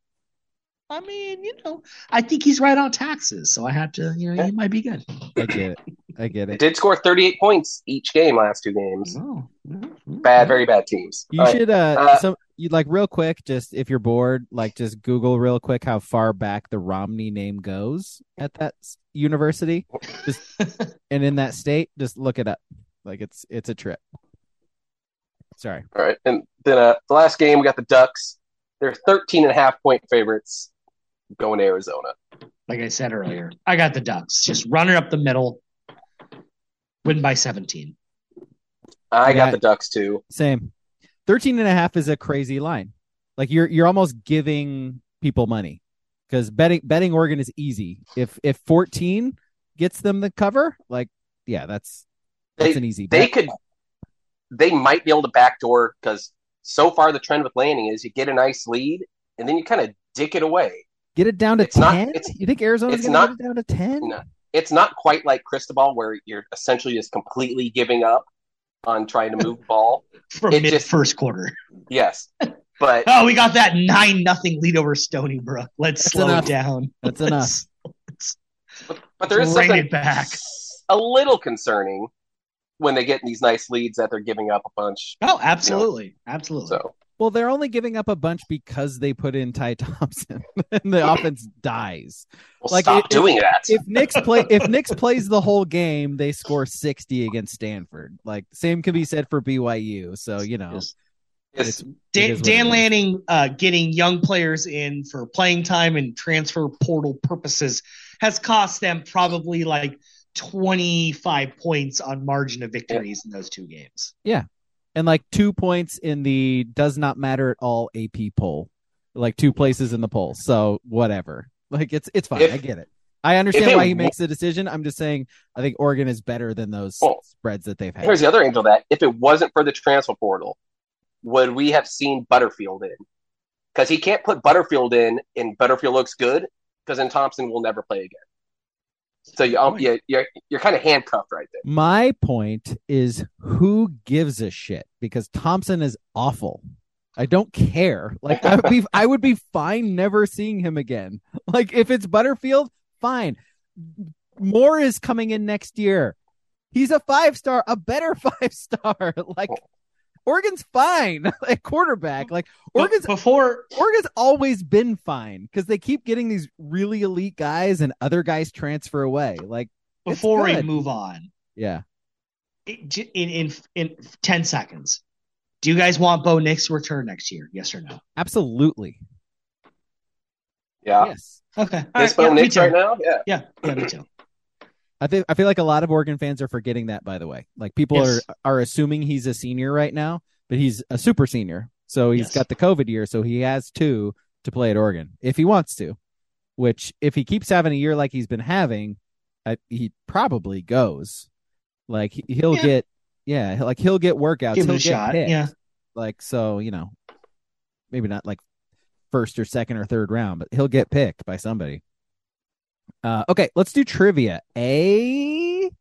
I mean, you know, I think he's right on taxes, so I have to, you know, he might be good. I get it. I get They it. did score thirty-eight points each game last two games. Oh, Bad, very bad teams. You All right. should uh, Uh, some you like real quick, just if you're bored, like just Google real quick how far back the Romney name goes at that s- university. Just and in that state, just look it up. Like it's it's a trip. Sorry. All right. And then uh, the last game, we got the Ducks. They're thirteen and a half point favorites going to Arizona. Like I said earlier, I got the Ducks. Just running up the middle, win by seventeen. I Yeah. got the Ducks too. Same. thirteen and a half is a crazy line. Like you're you're almost giving people money because betting betting Oregon is easy. If if fourteen gets them the cover, like yeah, that's that's They, an easy they bet. could, they might be able to backdoor because so far the trend with Lanning is you get a nice lead and then you kind of dick it away. Get it down to It's not- ten. it's- You think Arizona's it's going to not- get it down to ten? No. It's not quite like Cristobal where you're essentially just completely giving up on trying to move the ball. From It mid just- first quarter. Yes, but Oh, we got that nine nothing lead over Stony Brook. Let's That's slow enough. it down. That's enough. but there is Rein something it back. a little concerning when they get these nice leads that they're giving up a bunch. Oh, absolutely, absolutely. So Well, they're only giving up a bunch because they put in Ty Thompson and the offense dies. we'll Like, stop if- doing that. If Knicks play, if Knicks plays the whole game, they score sixty against Stanford. Like same can be said for B Y U. So you know, Yes. It's- it Dan, is what Dan it is. Lanning uh, getting young players in for playing time and transfer portal purposes has cost them probably like twenty-five points on margin of victories in those two games. and like two points in the does not matter at all A P poll, like two places in the poll. So whatever, like it's it's fine. If- I get it. I understand it why he w- makes the decision. I'm just saying I think Oregon is better than those Well, spreads that they've had. Here's the other angle of that. If it wasn't for the transfer portal, would we have seen Butterfield in? Because he can't put Butterfield in, and Butterfield looks good, because then Thompson will never play again. So you, um, you, you're you're kind of handcuffed right there. My point is, who gives a shit? Because Thompson is awful. I don't care. Like I would be, I would be fine never seeing him again. Like if it's Butterfield, fine. Moore is coming in next year. He's a five star, a better five star. Like Oregon's fine at quarterback. Like Oregon's Before Oregon's always been fine because they keep getting these really elite guys and other guys transfer away. Like it's before we good. move on, yeah. in in in, in ten seconds, do you guys want Bo Nix to return next year? Yes or no? Absolutely. Yeah. Yes. Okay. All This right, yeah, Bo me Nix too. right now? Yeah. Yeah, yeah, me too. I think I feel like a lot of Oregon fans are forgetting that, by the way. Like people Yes. are are assuming he's a senior right now, but he's a super senior. So he's Yes. got the COVID year, so he has two to play at Oregon if he wants to. Which if he keeps having a year like he's been having, I, he probably goes. Like he- he'll Yeah. get yeah, like he'll get workouts, Give him he'll a get shot. picked. Yeah. Like so, you know, maybe not like first or second or third round, but he'll get picked by somebody. Uh, okay, let's do trivia. A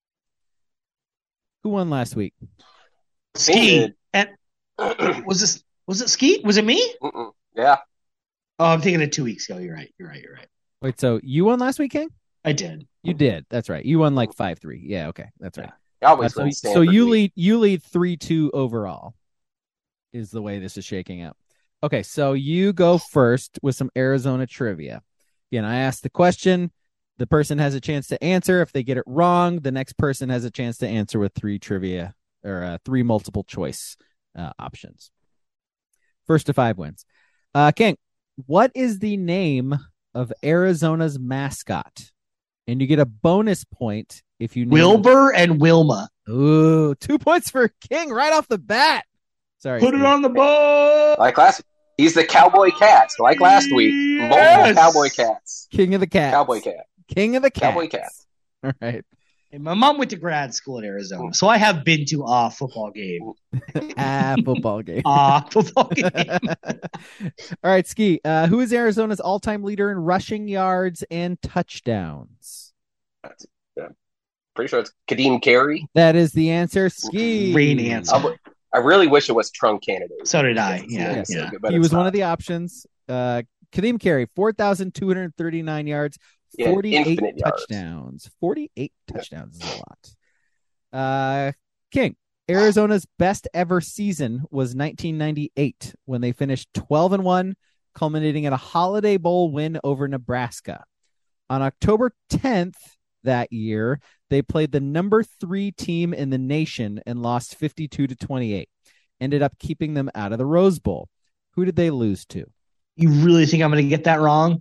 who won last week? Ski. And Mm-mm. was this was it Ski? Was it me? Yeah. Oh, I'm thinking of two weeks ago. You're right. You're right. You're right. Wait, so you won last week, King? I did. You did. That's right. You won like five three. Yeah, okay, that's right. I always Uh, so, win so Stanford you week. lead. You lead three two overall. Is the way this is shaking out. Okay, so you go first with some Arizona trivia. Again, I asked the question. The person has a chance to answer. If they get it wrong, the next person has a chance to answer with three trivia or uh, three multiple choice uh, options. First to five wins. Uh, King, what is the name of Arizona's mascot? And you get a bonus point if you name Wilbur and Wilma. Ooh, two points for King right off the bat. Sorry. Put it Steve. on the board. Like last He's the Cowboy Cats, like last week. Multiple Yes. Cowboy Cats. King of the Cats. Cowboy Cat. King of the Cats. Cowboy Cat. All right. And my mom went to grad school in Arizona, so I have been to a football game. Ah, football game. Ah, football game. All right, Ski. Uh, who is Arizona's all-time leader in rushing yards and touchdowns? Pretty sure it's Kadeem Carey. That is the answer. Ski. Great answer. I, w- I really wish it was Trunk Kennedy. So did I. It's- Yeah, it's- yeah. but He it's was one not. of the options. Uh, Kadeem Carey, four thousand two hundred thirty-nine yards, Yeah, forty-eight infinite yards. touchdowns. forty-eight touchdowns is a lot. Uh, King, Arizona's best ever season was nineteen ninety-eight when they finished twelve and one, culminating in a Holiday Bowl win over Nebraska. On October tenth that year, they played the number three team in the nation and lost fifty-two to twenty-eight. Ended up keeping them out of the Rose Bowl. Who did they lose to? You really think I'm going to get that wrong?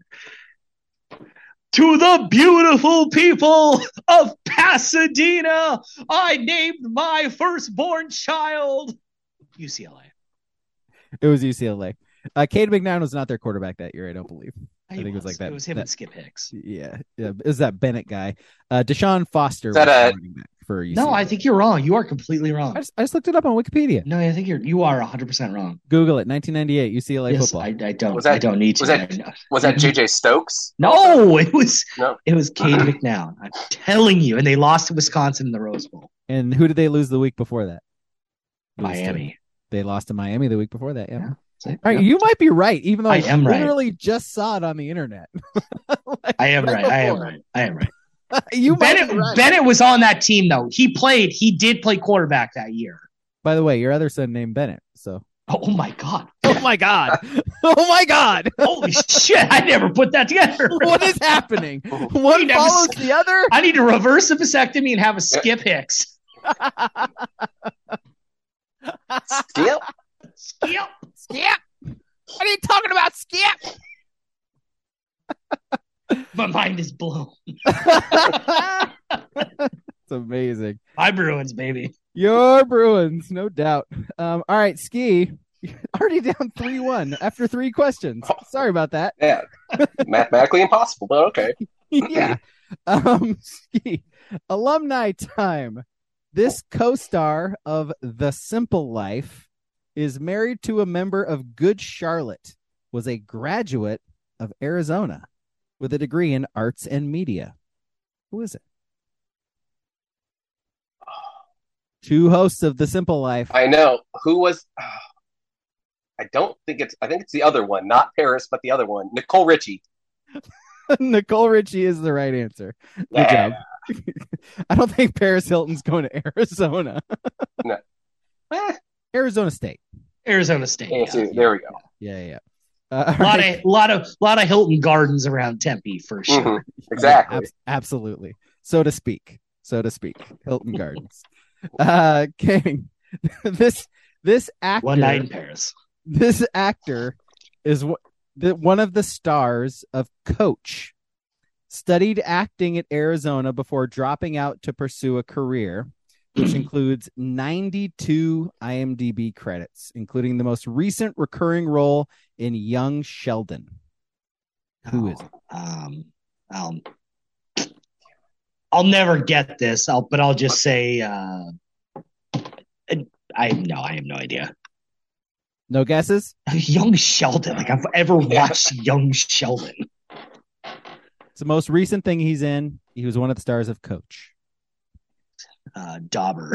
To the beautiful people of Pasadena, I named my firstborn child U C L A. It was U C L A. Uh, Cade McNown was not their quarterback that year, I don't believe. I think it was like that. It was him that, and Skip Hicks. Yeah, yeah. It was that Bennett guy. Uh, Deshaun Foster Is that was a- the running back for U C L A. No, I think you're wrong. You are completely wrong. I just, I just looked it up on Wikipedia. No, I think you're you are one hundred percent wrong. Google it. nineteen ninety-eight U C L A Yes, football. I, I don't. Was that- I don't need to. was that- I know. Was that J J Stokes? No, it was No. it was Cade McNown. I'm telling you, and they lost to Wisconsin in the Rose Bowl. And who did they lose the week before that? Lose to? Miami. They lost to Miami the week before that. Yeah. Yeah. See? All right, Yeah. you might be right, even though I I, am right. literally just saw it on the internet. Like, I am right. I am before. right. I am right. You might Bennett be right. Bennett was on that team though. He played. He did play quarterback that year. By the way, your other son named Bennett. So. Oh my god. Oh my god. Oh my god. Holy shit! I never put that together. What is happening? One never follows s- the other. I need to reverse a vasectomy and have a Skip Hicks. Skip. Skip. Skip. What are you talking about, Skip? My mind is blown. It's amazing. My Bruins, baby. Your Bruins, no doubt. Um, all right, Ski. Already down three one after three questions. Sorry about that. Yeah. Mathematically impossible, but okay. Yeah. Um, Ski. Alumni time. This co-star of The Simple Life is married to a member of Good Charlotte, was a graduate of Arizona with a degree in arts and media. Who is it? Two hosts of The Simple Life. I know. Who was I don't think it's I think it's the other one, not Paris, but the other one. Nicole Richie. Nicole Richie is the right answer. Good Yeah. job. I don't think Paris Hilton's going to Arizona. No. Eh, Arizona State. Arizona State. yeah, Yeah. see, there we go. Yeah, yeah. Uh, A lot of lot of lot of Hilton Gardens around Tempe for sure. Mhm. Exactly. Yeah, ab- absolutely. So to speak. So to speak. Hilton Gardens. Uh, King. this this actor. One night in Paris. This actor is w- the, one of the stars of Coach. Studied acting at Arizona before dropping out to pursue a career, which includes ninety-two I M D B credits, including the most recent recurring role in Young Sheldon. Who is it? Um, I'll, I'll never get this. I'll, but I'll just say, uh, I no, I have no idea. No guesses? Young Sheldon. Like I've ever watched Young Sheldon. It's the most recent thing he's in. He was one of the stars of Coach. Uh, Dauber.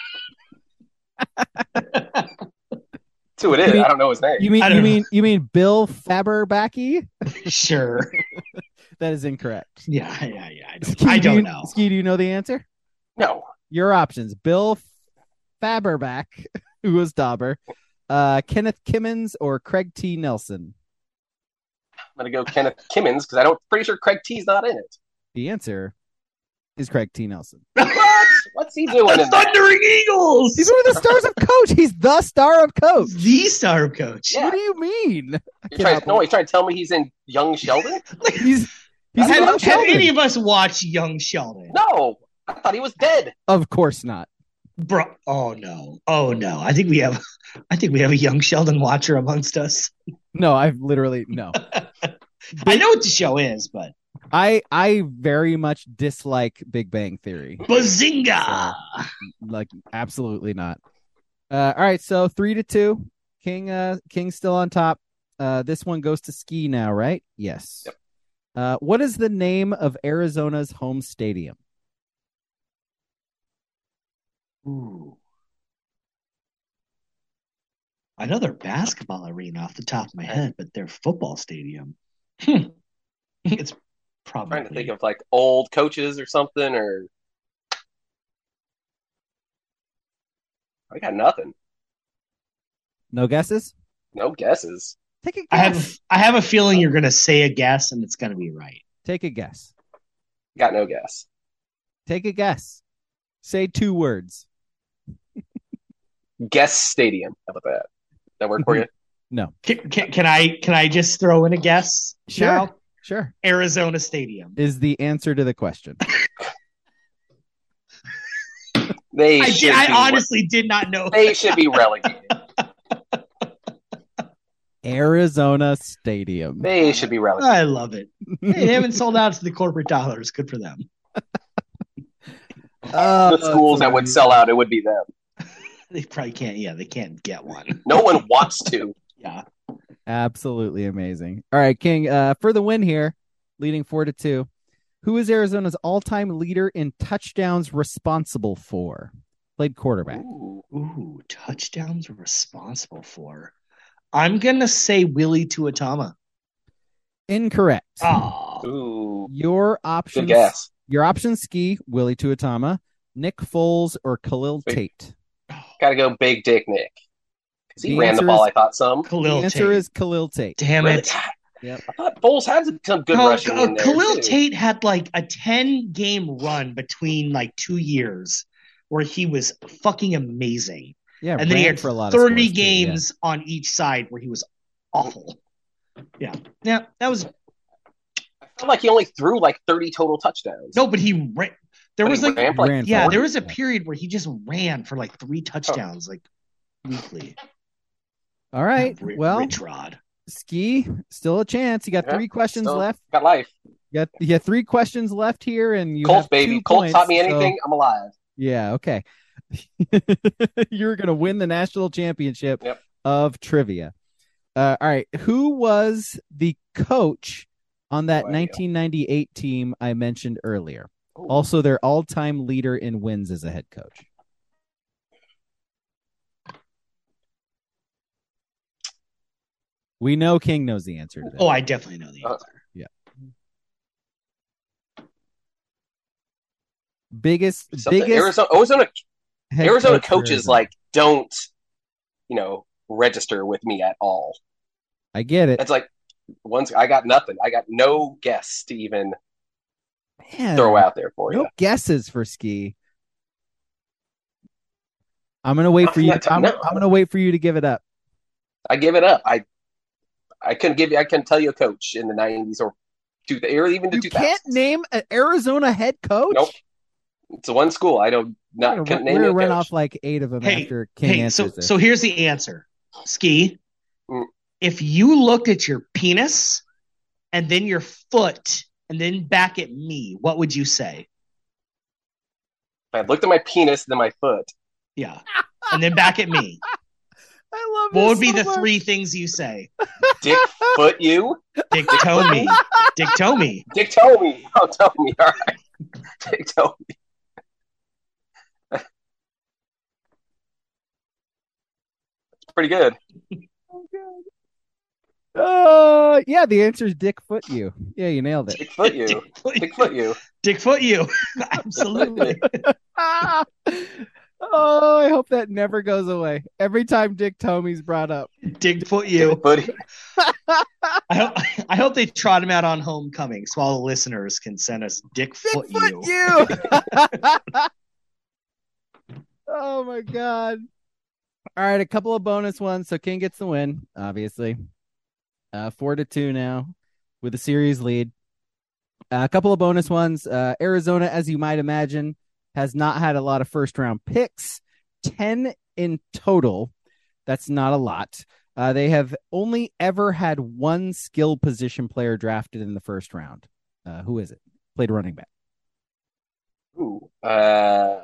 That's who it is. You mean- I don't know his name. You mean I you don't know. mean you mean Bill Faberbacky? Sure. That is incorrect. Yeah, yeah, yeah. I don't, Ski, I do don't you, know. Ski, do you know the answer? No. Your options: Bill Faberback, who was Dauber, uh, Kenneth Kimmins, or Craig T. Nelson. I'm gonna go Kenneth Kimmins because I don't pretty sure Craig T's not in it. The answer is Craig T. Nelson. What? What's he doing The in that? Thundering Eagles. He's one of the stars of Coach. He's the star of Coach. The star coach. Yeah. What do you mean? You're trying, no, he's trying to tell me he's in Young Sheldon? Like, He's he's Have- Young have, have Sheldon. any of us watched Young Sheldon? No. I thought he was dead. Of course not. Bro, oh no, oh no! I think we have, I think we have a Young Sheldon watcher amongst us. No, I've literally no. I know what the show is, but I I very much dislike Big Bang Theory. Bazinga! Like absolutely not. Uh, all right, so three to two. King uh King's still on top. Uh, this one goes to Ski now, right? Yes. Yep. Uh, what is the name of Arizona's home stadium? Ooh. Another basketball arena off the top of my head, but their football stadium. Hmm. It's I'm trying to probably think of like old coaches or something, or I got nothing. No guesses? No guesses. Take a guess. I have I have a feeling you're gonna say a guess and it's gonna be right. Take a guess. Got no guess. Take a guess. Say two words. Guess stadium. How about that? That work for you? No. Can, can, can I can I just throw in a guess? Sure. now? Sure. Arizona Stadium. Is the answer to the question. They I, should did, I be, honestly did not know. they should be relegated. Arizona Stadium. They should be relegated. I love it. Hey, they haven't sold out to the corporate dollars. Good for them. Oh, The schools that would sell out, it would be them. They probably can't. Yeah, they can't get one. No one wants to. Yeah. Absolutely amazing. All right, King, uh, for the win here, leading four to two. Who is Arizona's all-time leader in touchdowns responsible for? Played quarterback. Ooh. Ooh, touchdowns responsible for. I'm gonna say Willie Tuatama. Incorrect. Oh, Ooh. Your Good options. guess. Your options: Ski, Willie Tuatama, Nick Foles, or Khalil Wait. Tate. Gotta go Big Dick Nick. Because he The ran the answer ball, is- I thought, some. Khalil the answer Tate. is Khalil Tate. Damn Really? it. Yep. I thought Foles had some good No, rushing uh, in there, Khalil too. Tate had like a ten game run between like two years where he was fucking amazing. Yeah, And then he ran had for a lot of thirty scores, too, yeah. games on each side where he was awful. Yeah. Yeah, that was I felt like he only threw like thirty total touchdowns. no, but he ran. There But was he like ran for like Ran for yeah, forty. there was a Yeah. period where he just ran for like three touchdowns like weekly. All right. Ri- Well, Rich Rod. Ski, still a chance. You got Yeah, three questions still left. Got life. You got, you got three questions left here, and you Colts, have baby. two Colts points, taught me so- anything. I'm alive. Yeah, okay. You're going to win the national championship Yep. of trivia. Uh, all right. Who was the coach on that No idea. nineteen ninety-eight team I mentioned earlier? Ooh. Also, their all-time leader in wins as a head coach. We know King knows the answer to that. Oh, I definitely know the Uh, answer. biggest, Something- biggest Arizona, Arizona, head Arizona coach for coaches Arizona. like don't, you know, register with me at all. I get it. It's like once I got nothing. I got no guess to even Man, throw out there for no you. guesses for Ski. I'm gonna wait Not for from you. that time, I'm, no. I'm gonna wait for you to give it up. I give it up. I I couldn't give you. I couldn't tell you a coach in the nineties or two or even the You two can't thousands. name an Arizona head coach. Nope. It's one school. I don't We're not gonna, couldn't we're name gonna you a run coach. off like eight of them Hey, after King Hey, so answers this. so here's the answer. Ski. Mm. If you looked at your penis and then your foot and then back at me, what would you say? If I looked at my penis, then my foot. Yeah. And then back at me. I love What this would be so the much. three things you say? Dick foot you. Dick toe me. Dick toe me. Dick toe me. Oh, tell me. All right. Dick toe me. That's pretty good. Uh, yeah, the answer is Dick Foot you. Yeah, you nailed it. Dick foot you. Dick foot Dick foot you. Dick foot you. Absolutely. Ah! Oh, I hope that never goes away. Every time Dick Tomey's brought up. Dick foot you. Dick foot you. I hope I hope they trot him out on homecoming so all the listeners can send us Dick Dick foot Foot you. you. Oh my god. All right, a couple of bonus ones. So King gets the win, obviously. Uh, four to two now with a series lead. Uh, a couple of bonus ones. Uh, Arizona, as you might imagine, has not had a lot of first round picks. ten in total. That's not a lot. Uh, they have only ever had one skill position player drafted in the first round. Uh, who is it? Played running back. Ooh. Uh,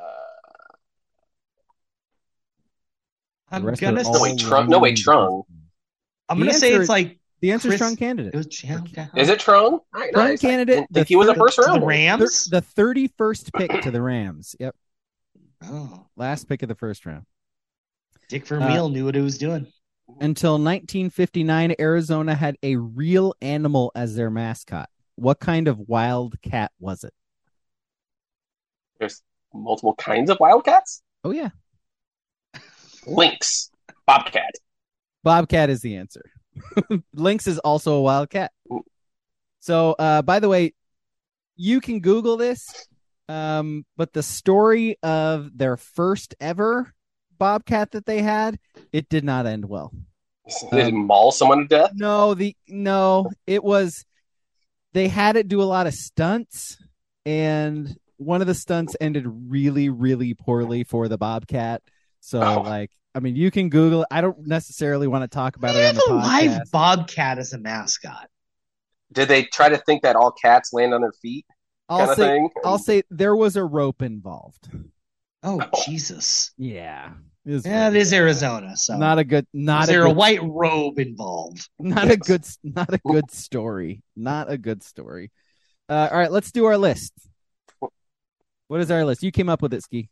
I'm The rest gonna are no all way, Trung. No way, running Trung. I'm The gonna say answer- it's like The answer is Chris- strong candidate. it was, yeah, okay. Is it Trung? All right, Strong nice. I candidate, didn't the think he was a third- first to the rounder. Thir- Rams? the thirty-first pick to the Rams. Yep. Oh, Last pick of the first round. Dick Vermeil knew what he was doing. Until nineteen fifty-nine, Arizona had a real animal as their mascot. What kind of wild cat was it? There's multiple kinds of wildcats. Oh, yeah. Lynx, bobcat. Bobcat is the answer. Lynx is also a wild cat. So, uh, by the way, you can Google this, um, but the story of their first ever Bobcat that they had, it did not end well. Did it maul someone to death? No, the no, it was they had it do a lot of stunts, and one of the stunts ended really, really poorly for the Bobcat. So Oh. like I mean, you can Google it. I don't necessarily want to talk about They it on have the a podcast. live bobcat as a mascot. Did they try to think that all cats land on their feet? I'll kind of say, thing? I'll say there was a rope involved. Oh, Jesus. Yeah. It was Yeah, it very is bad. Arizona. So Not a good, not is a there good, a white robe involved? not a good, not a good story. Not a good story. Uh, all right, let's do our list. What is our list? You came up with it, Ski.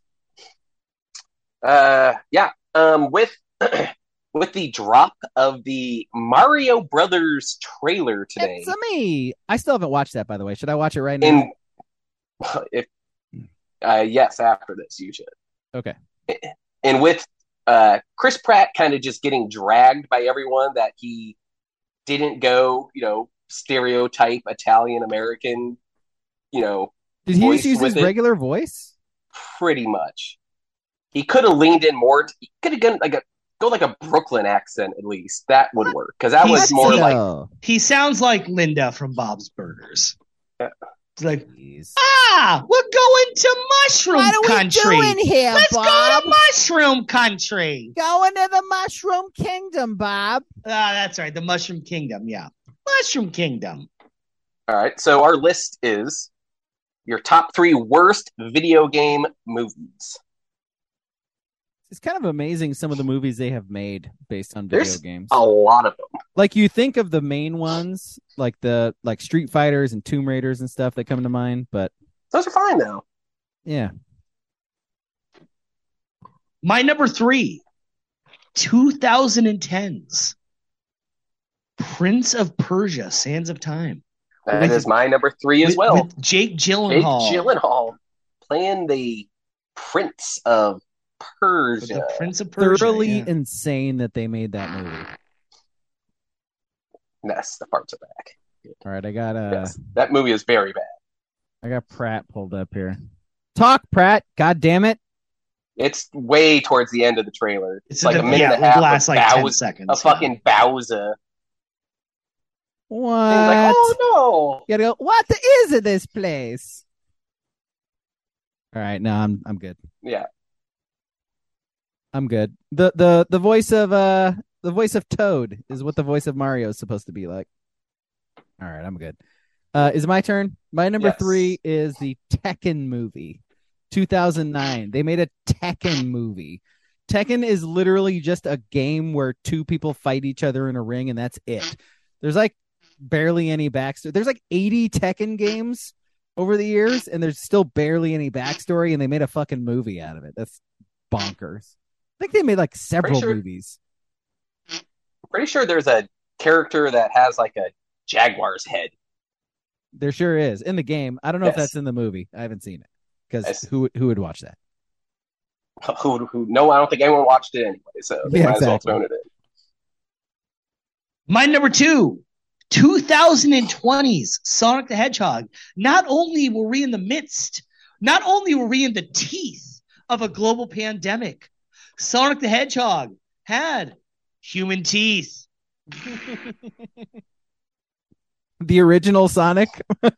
Uh, yeah. Um, with with the drop of the Mario Brothers trailer today, It's a me. I still haven't watched that, by the way. Should I watch it right now? in if uh, yes, after this you should. Okay. And with uh, Chris Pratt kind of just getting dragged by everyone that he didn't go, you know, stereotype Italian American, you know, Did he voice just use with his it. regular voice? Pretty much. He could have leaned in more. He could have gone like a go like a Brooklyn accent at least. That would work because that was He's- more like No. He sounds like Linda from Bob's Burgers. Yeah. It's like, Jeez. ah, we're going to mushroom country. here, Let's go to mushroom country. Going to the Mushroom Kingdom, Bob. Ah, that's right. The Mushroom Kingdom. Yeah. Mushroom Kingdom. all right. So our list is your top three worst video game movies. It's kind of amazing some of the movies they have made based on video There's games. a lot of them. Like you think of the main ones, like the like Street Fighters and Tomb Raiders and stuff that come to mind, but Those are fine though. yeah. My number three, twenty tens. Prince of Persia, Sands of Time. That With- is my number three as with, well. With Jake Jake Gyllenhaal. Gyllenhaal playing the Prince of Persia. The Prince of Persia. Thoroughly yeah. insane that they made that movie. Yes, the parts are back. All right, I got uh Yes, that movie is very bad. I got Pratt pulled up here. Talk, Pratt. God damn it. It's way towards the end of the trailer. It's, It's like the, a minute yeah, and a half the last of like ten Bowser, seconds. a fucking Bowser. What? And he's like, oh You gotta go, what the is it this place? All right, no, I'm I'm good. no. Yeah. I'm good. The the the voice of uh the voice of Toad is what the voice of Mario is supposed to be like. All right, I'm good. Uh, is it my turn? My number Yes. three is the Tekken movie, two thousand nine. They made a Tekken movie. Tekken is literally just a game where two people fight each other in a ring, and that's it. There's like barely any backstory. There's like eighty Tekken games over the years, and there's still barely any backstory, and they made a fucking movie out of it. That's bonkers. I think they made like several sure- movies. I'm pretty sure there's a character that has like a jaguar's head. There sure is in the game. I don't know if Yes. that's in the movie. I haven't seen it because Yes. who would- who would watch that? Who, who, no, I don't think anyone watched it anyway, so they Yeah, might as well exactly. throw it in. My number two, twenty twenties, Sonic the Hedgehog. Not only were we in the midst, not only were we in the teeth of a global pandemic, Sonic the Hedgehog had human teeth. The original Sonic.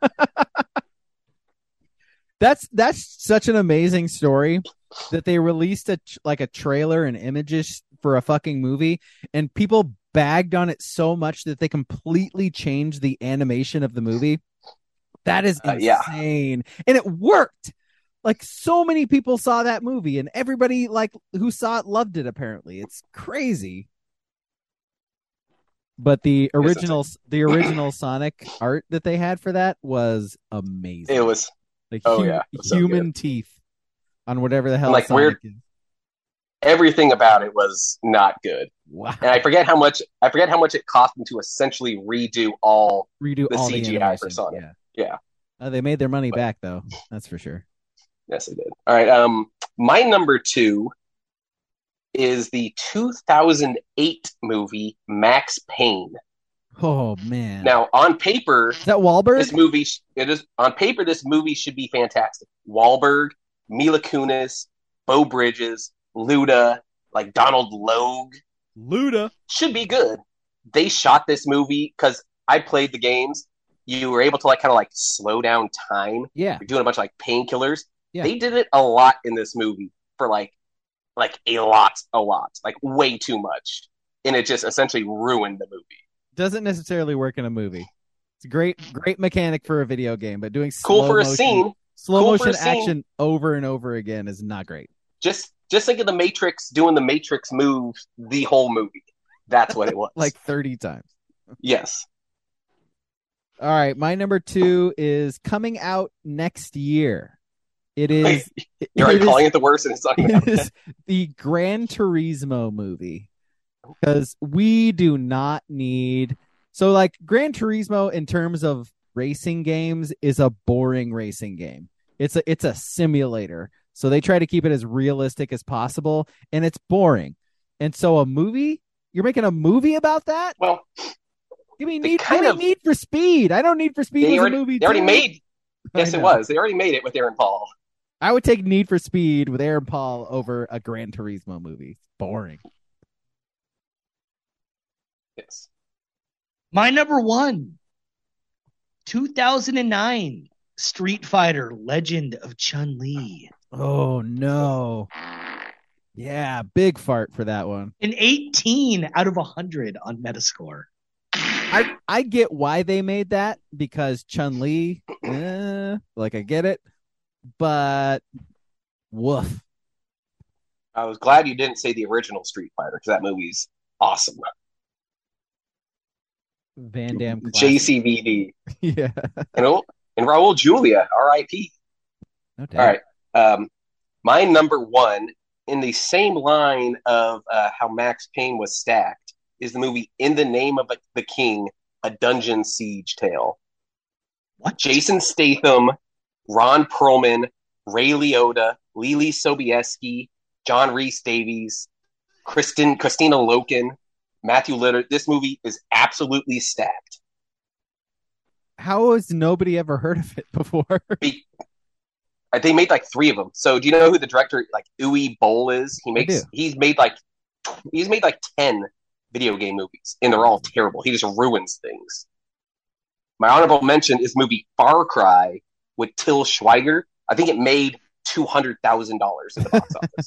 that's that's such an amazing story that they released a like a trailer and images for a fucking movie, and people bagged on it so much that they completely changed the animation of the movie. That is Uh, yeah. insane, and it worked. Like so many people saw that movie, and everybody like who saw it loved it. Apparently, it's crazy. But the original, the original Sonic art that they had for that was amazing. It was like oh, hu- yeah, it was so human teeth on whatever the hell. Like, Sonic weird- is. everything about it was not good, Wow. and I forget how much I forget how much it cost them to essentially redo all. Redo the all C G I the for animation. Sonic. Yeah, Yeah. Uh, they made their money But- back though. That's for sure. Yes, they did. All right. Um, my number two is the two thousand eight movie Max Payne. Oh man. Now, on paper, is that Wahlberg? this movie sh- it is on paper this movie should be fantastic. Wahlberg, Mila Kunis, Bo Bridges, Luda, like Donald Logue Luda. should be good. They shot this movie because I played the games. You were able to like kind of like slow down time. Yeah. You're doing a bunch of like painkillers. Yeah. They did it a lot in this movie for like like a lot, a lot, like way too much, and it just essentially ruined the movie. Doesn't necessarily work in a movie. It's a great, great mechanic for a video game, but doing Cool slow for a motion, scene. slow Cool for motion a scene. action over and over again is not great. Just just think of the Matrix doing the Matrix move the whole movie. That's what it was. Like thirty times. yes. All right, my number two is coming out next year. It is. You're already it calling is, it the worst, and it's not even it is the Gran Turismo movie, because we do not need. So, like, Gran Turismo in terms of racing games is a boring racing game. It's a it's a simulator. So they try to keep it as realistic as possible, and it's boring. And so a movie, you're making a movie about that? Well, Give me they need, kind give me of- Need for Speed. I don't Need for Speed they was already, a movie they already too. made. I Yes, it know. was. They already made it with Aaron Paul. I would take Need for Speed with Aaron Paul over a Gran Turismo movie. It's boring. Yes. My number one, two thousand nine Street Fighter Legend of Chun-Li. Oh no. Yeah, big fart for that one. An eighteen out of one hundred on Metascore. I I get why they made that, because Chun-Li, eh, like I get it, but woof. I was glad you didn't say the original Street Fighter because that movie's awesome. Van Damme classic. J C V D Yeah. and oh, and Raul Julia, R I P. No doubt. All right. Um, my number one, in the same line of uh, how Max Payne was stacked, is the movie In the Name of the King, A Dungeon Siege Tale. What? Jason Statham, Ron Perlman, Ray Liotta, Lily Sobieski, John Rhys Davies, Kristen, Christina Loken, Matthew Lillard. This movie is absolutely stacked. How has nobody ever heard of it before? Be- They made like three of them. So do you know who the director, like Uwe Boll, is? He makes. do. He's made like. He's made like ten video game movies, and they're all terrible. He just ruins things. My honorable mention is movie Far Cry with Till Schweiger. I think it made two hundred thousand dollars in the box office.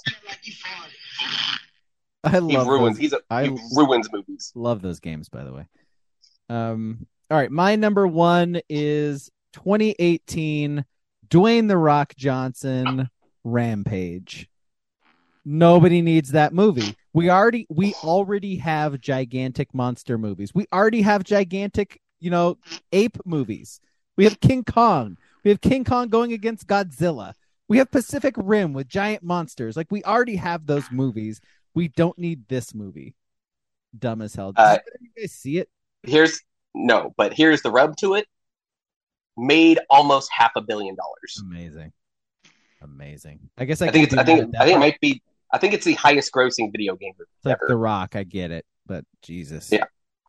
I He love ruins. those, He's a I- he ruins movies. love those games, by the way. Um, all right, my number one is twenty eighteen Dwayne The Rock Johnson Rampage. Nobody needs that movie. We already we already have gigantic monster movies. We already have gigantic, you know, ape movies. We have King Kong. We have King Kong going against Godzilla. We have Pacific Rim with giant monsters. Like, we already have those movies. We don't need this movie. Dumb as hell. Did Uh, you guys see it? Here's no, but here's the rub to it. Made almost half a billion dollars. Amazing. Amazing. I guess I, I think can it's. I do think. that at that I think it point. might be. I think it's the highest grossing video game movie It's like ever. The Rock. I get it, but Jesus. Yeah.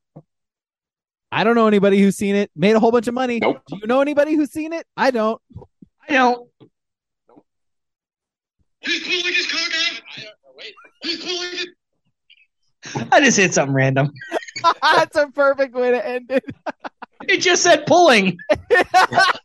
I don't know anybody who's seen it. Made a whole bunch of money. Nope. Do you know anybody who's seen it? I don't. I don't. He's pulling his cock out. I don't know. Wait. He's pulling it. I just hit something random. That's a perfect way to end it. It just said pulling.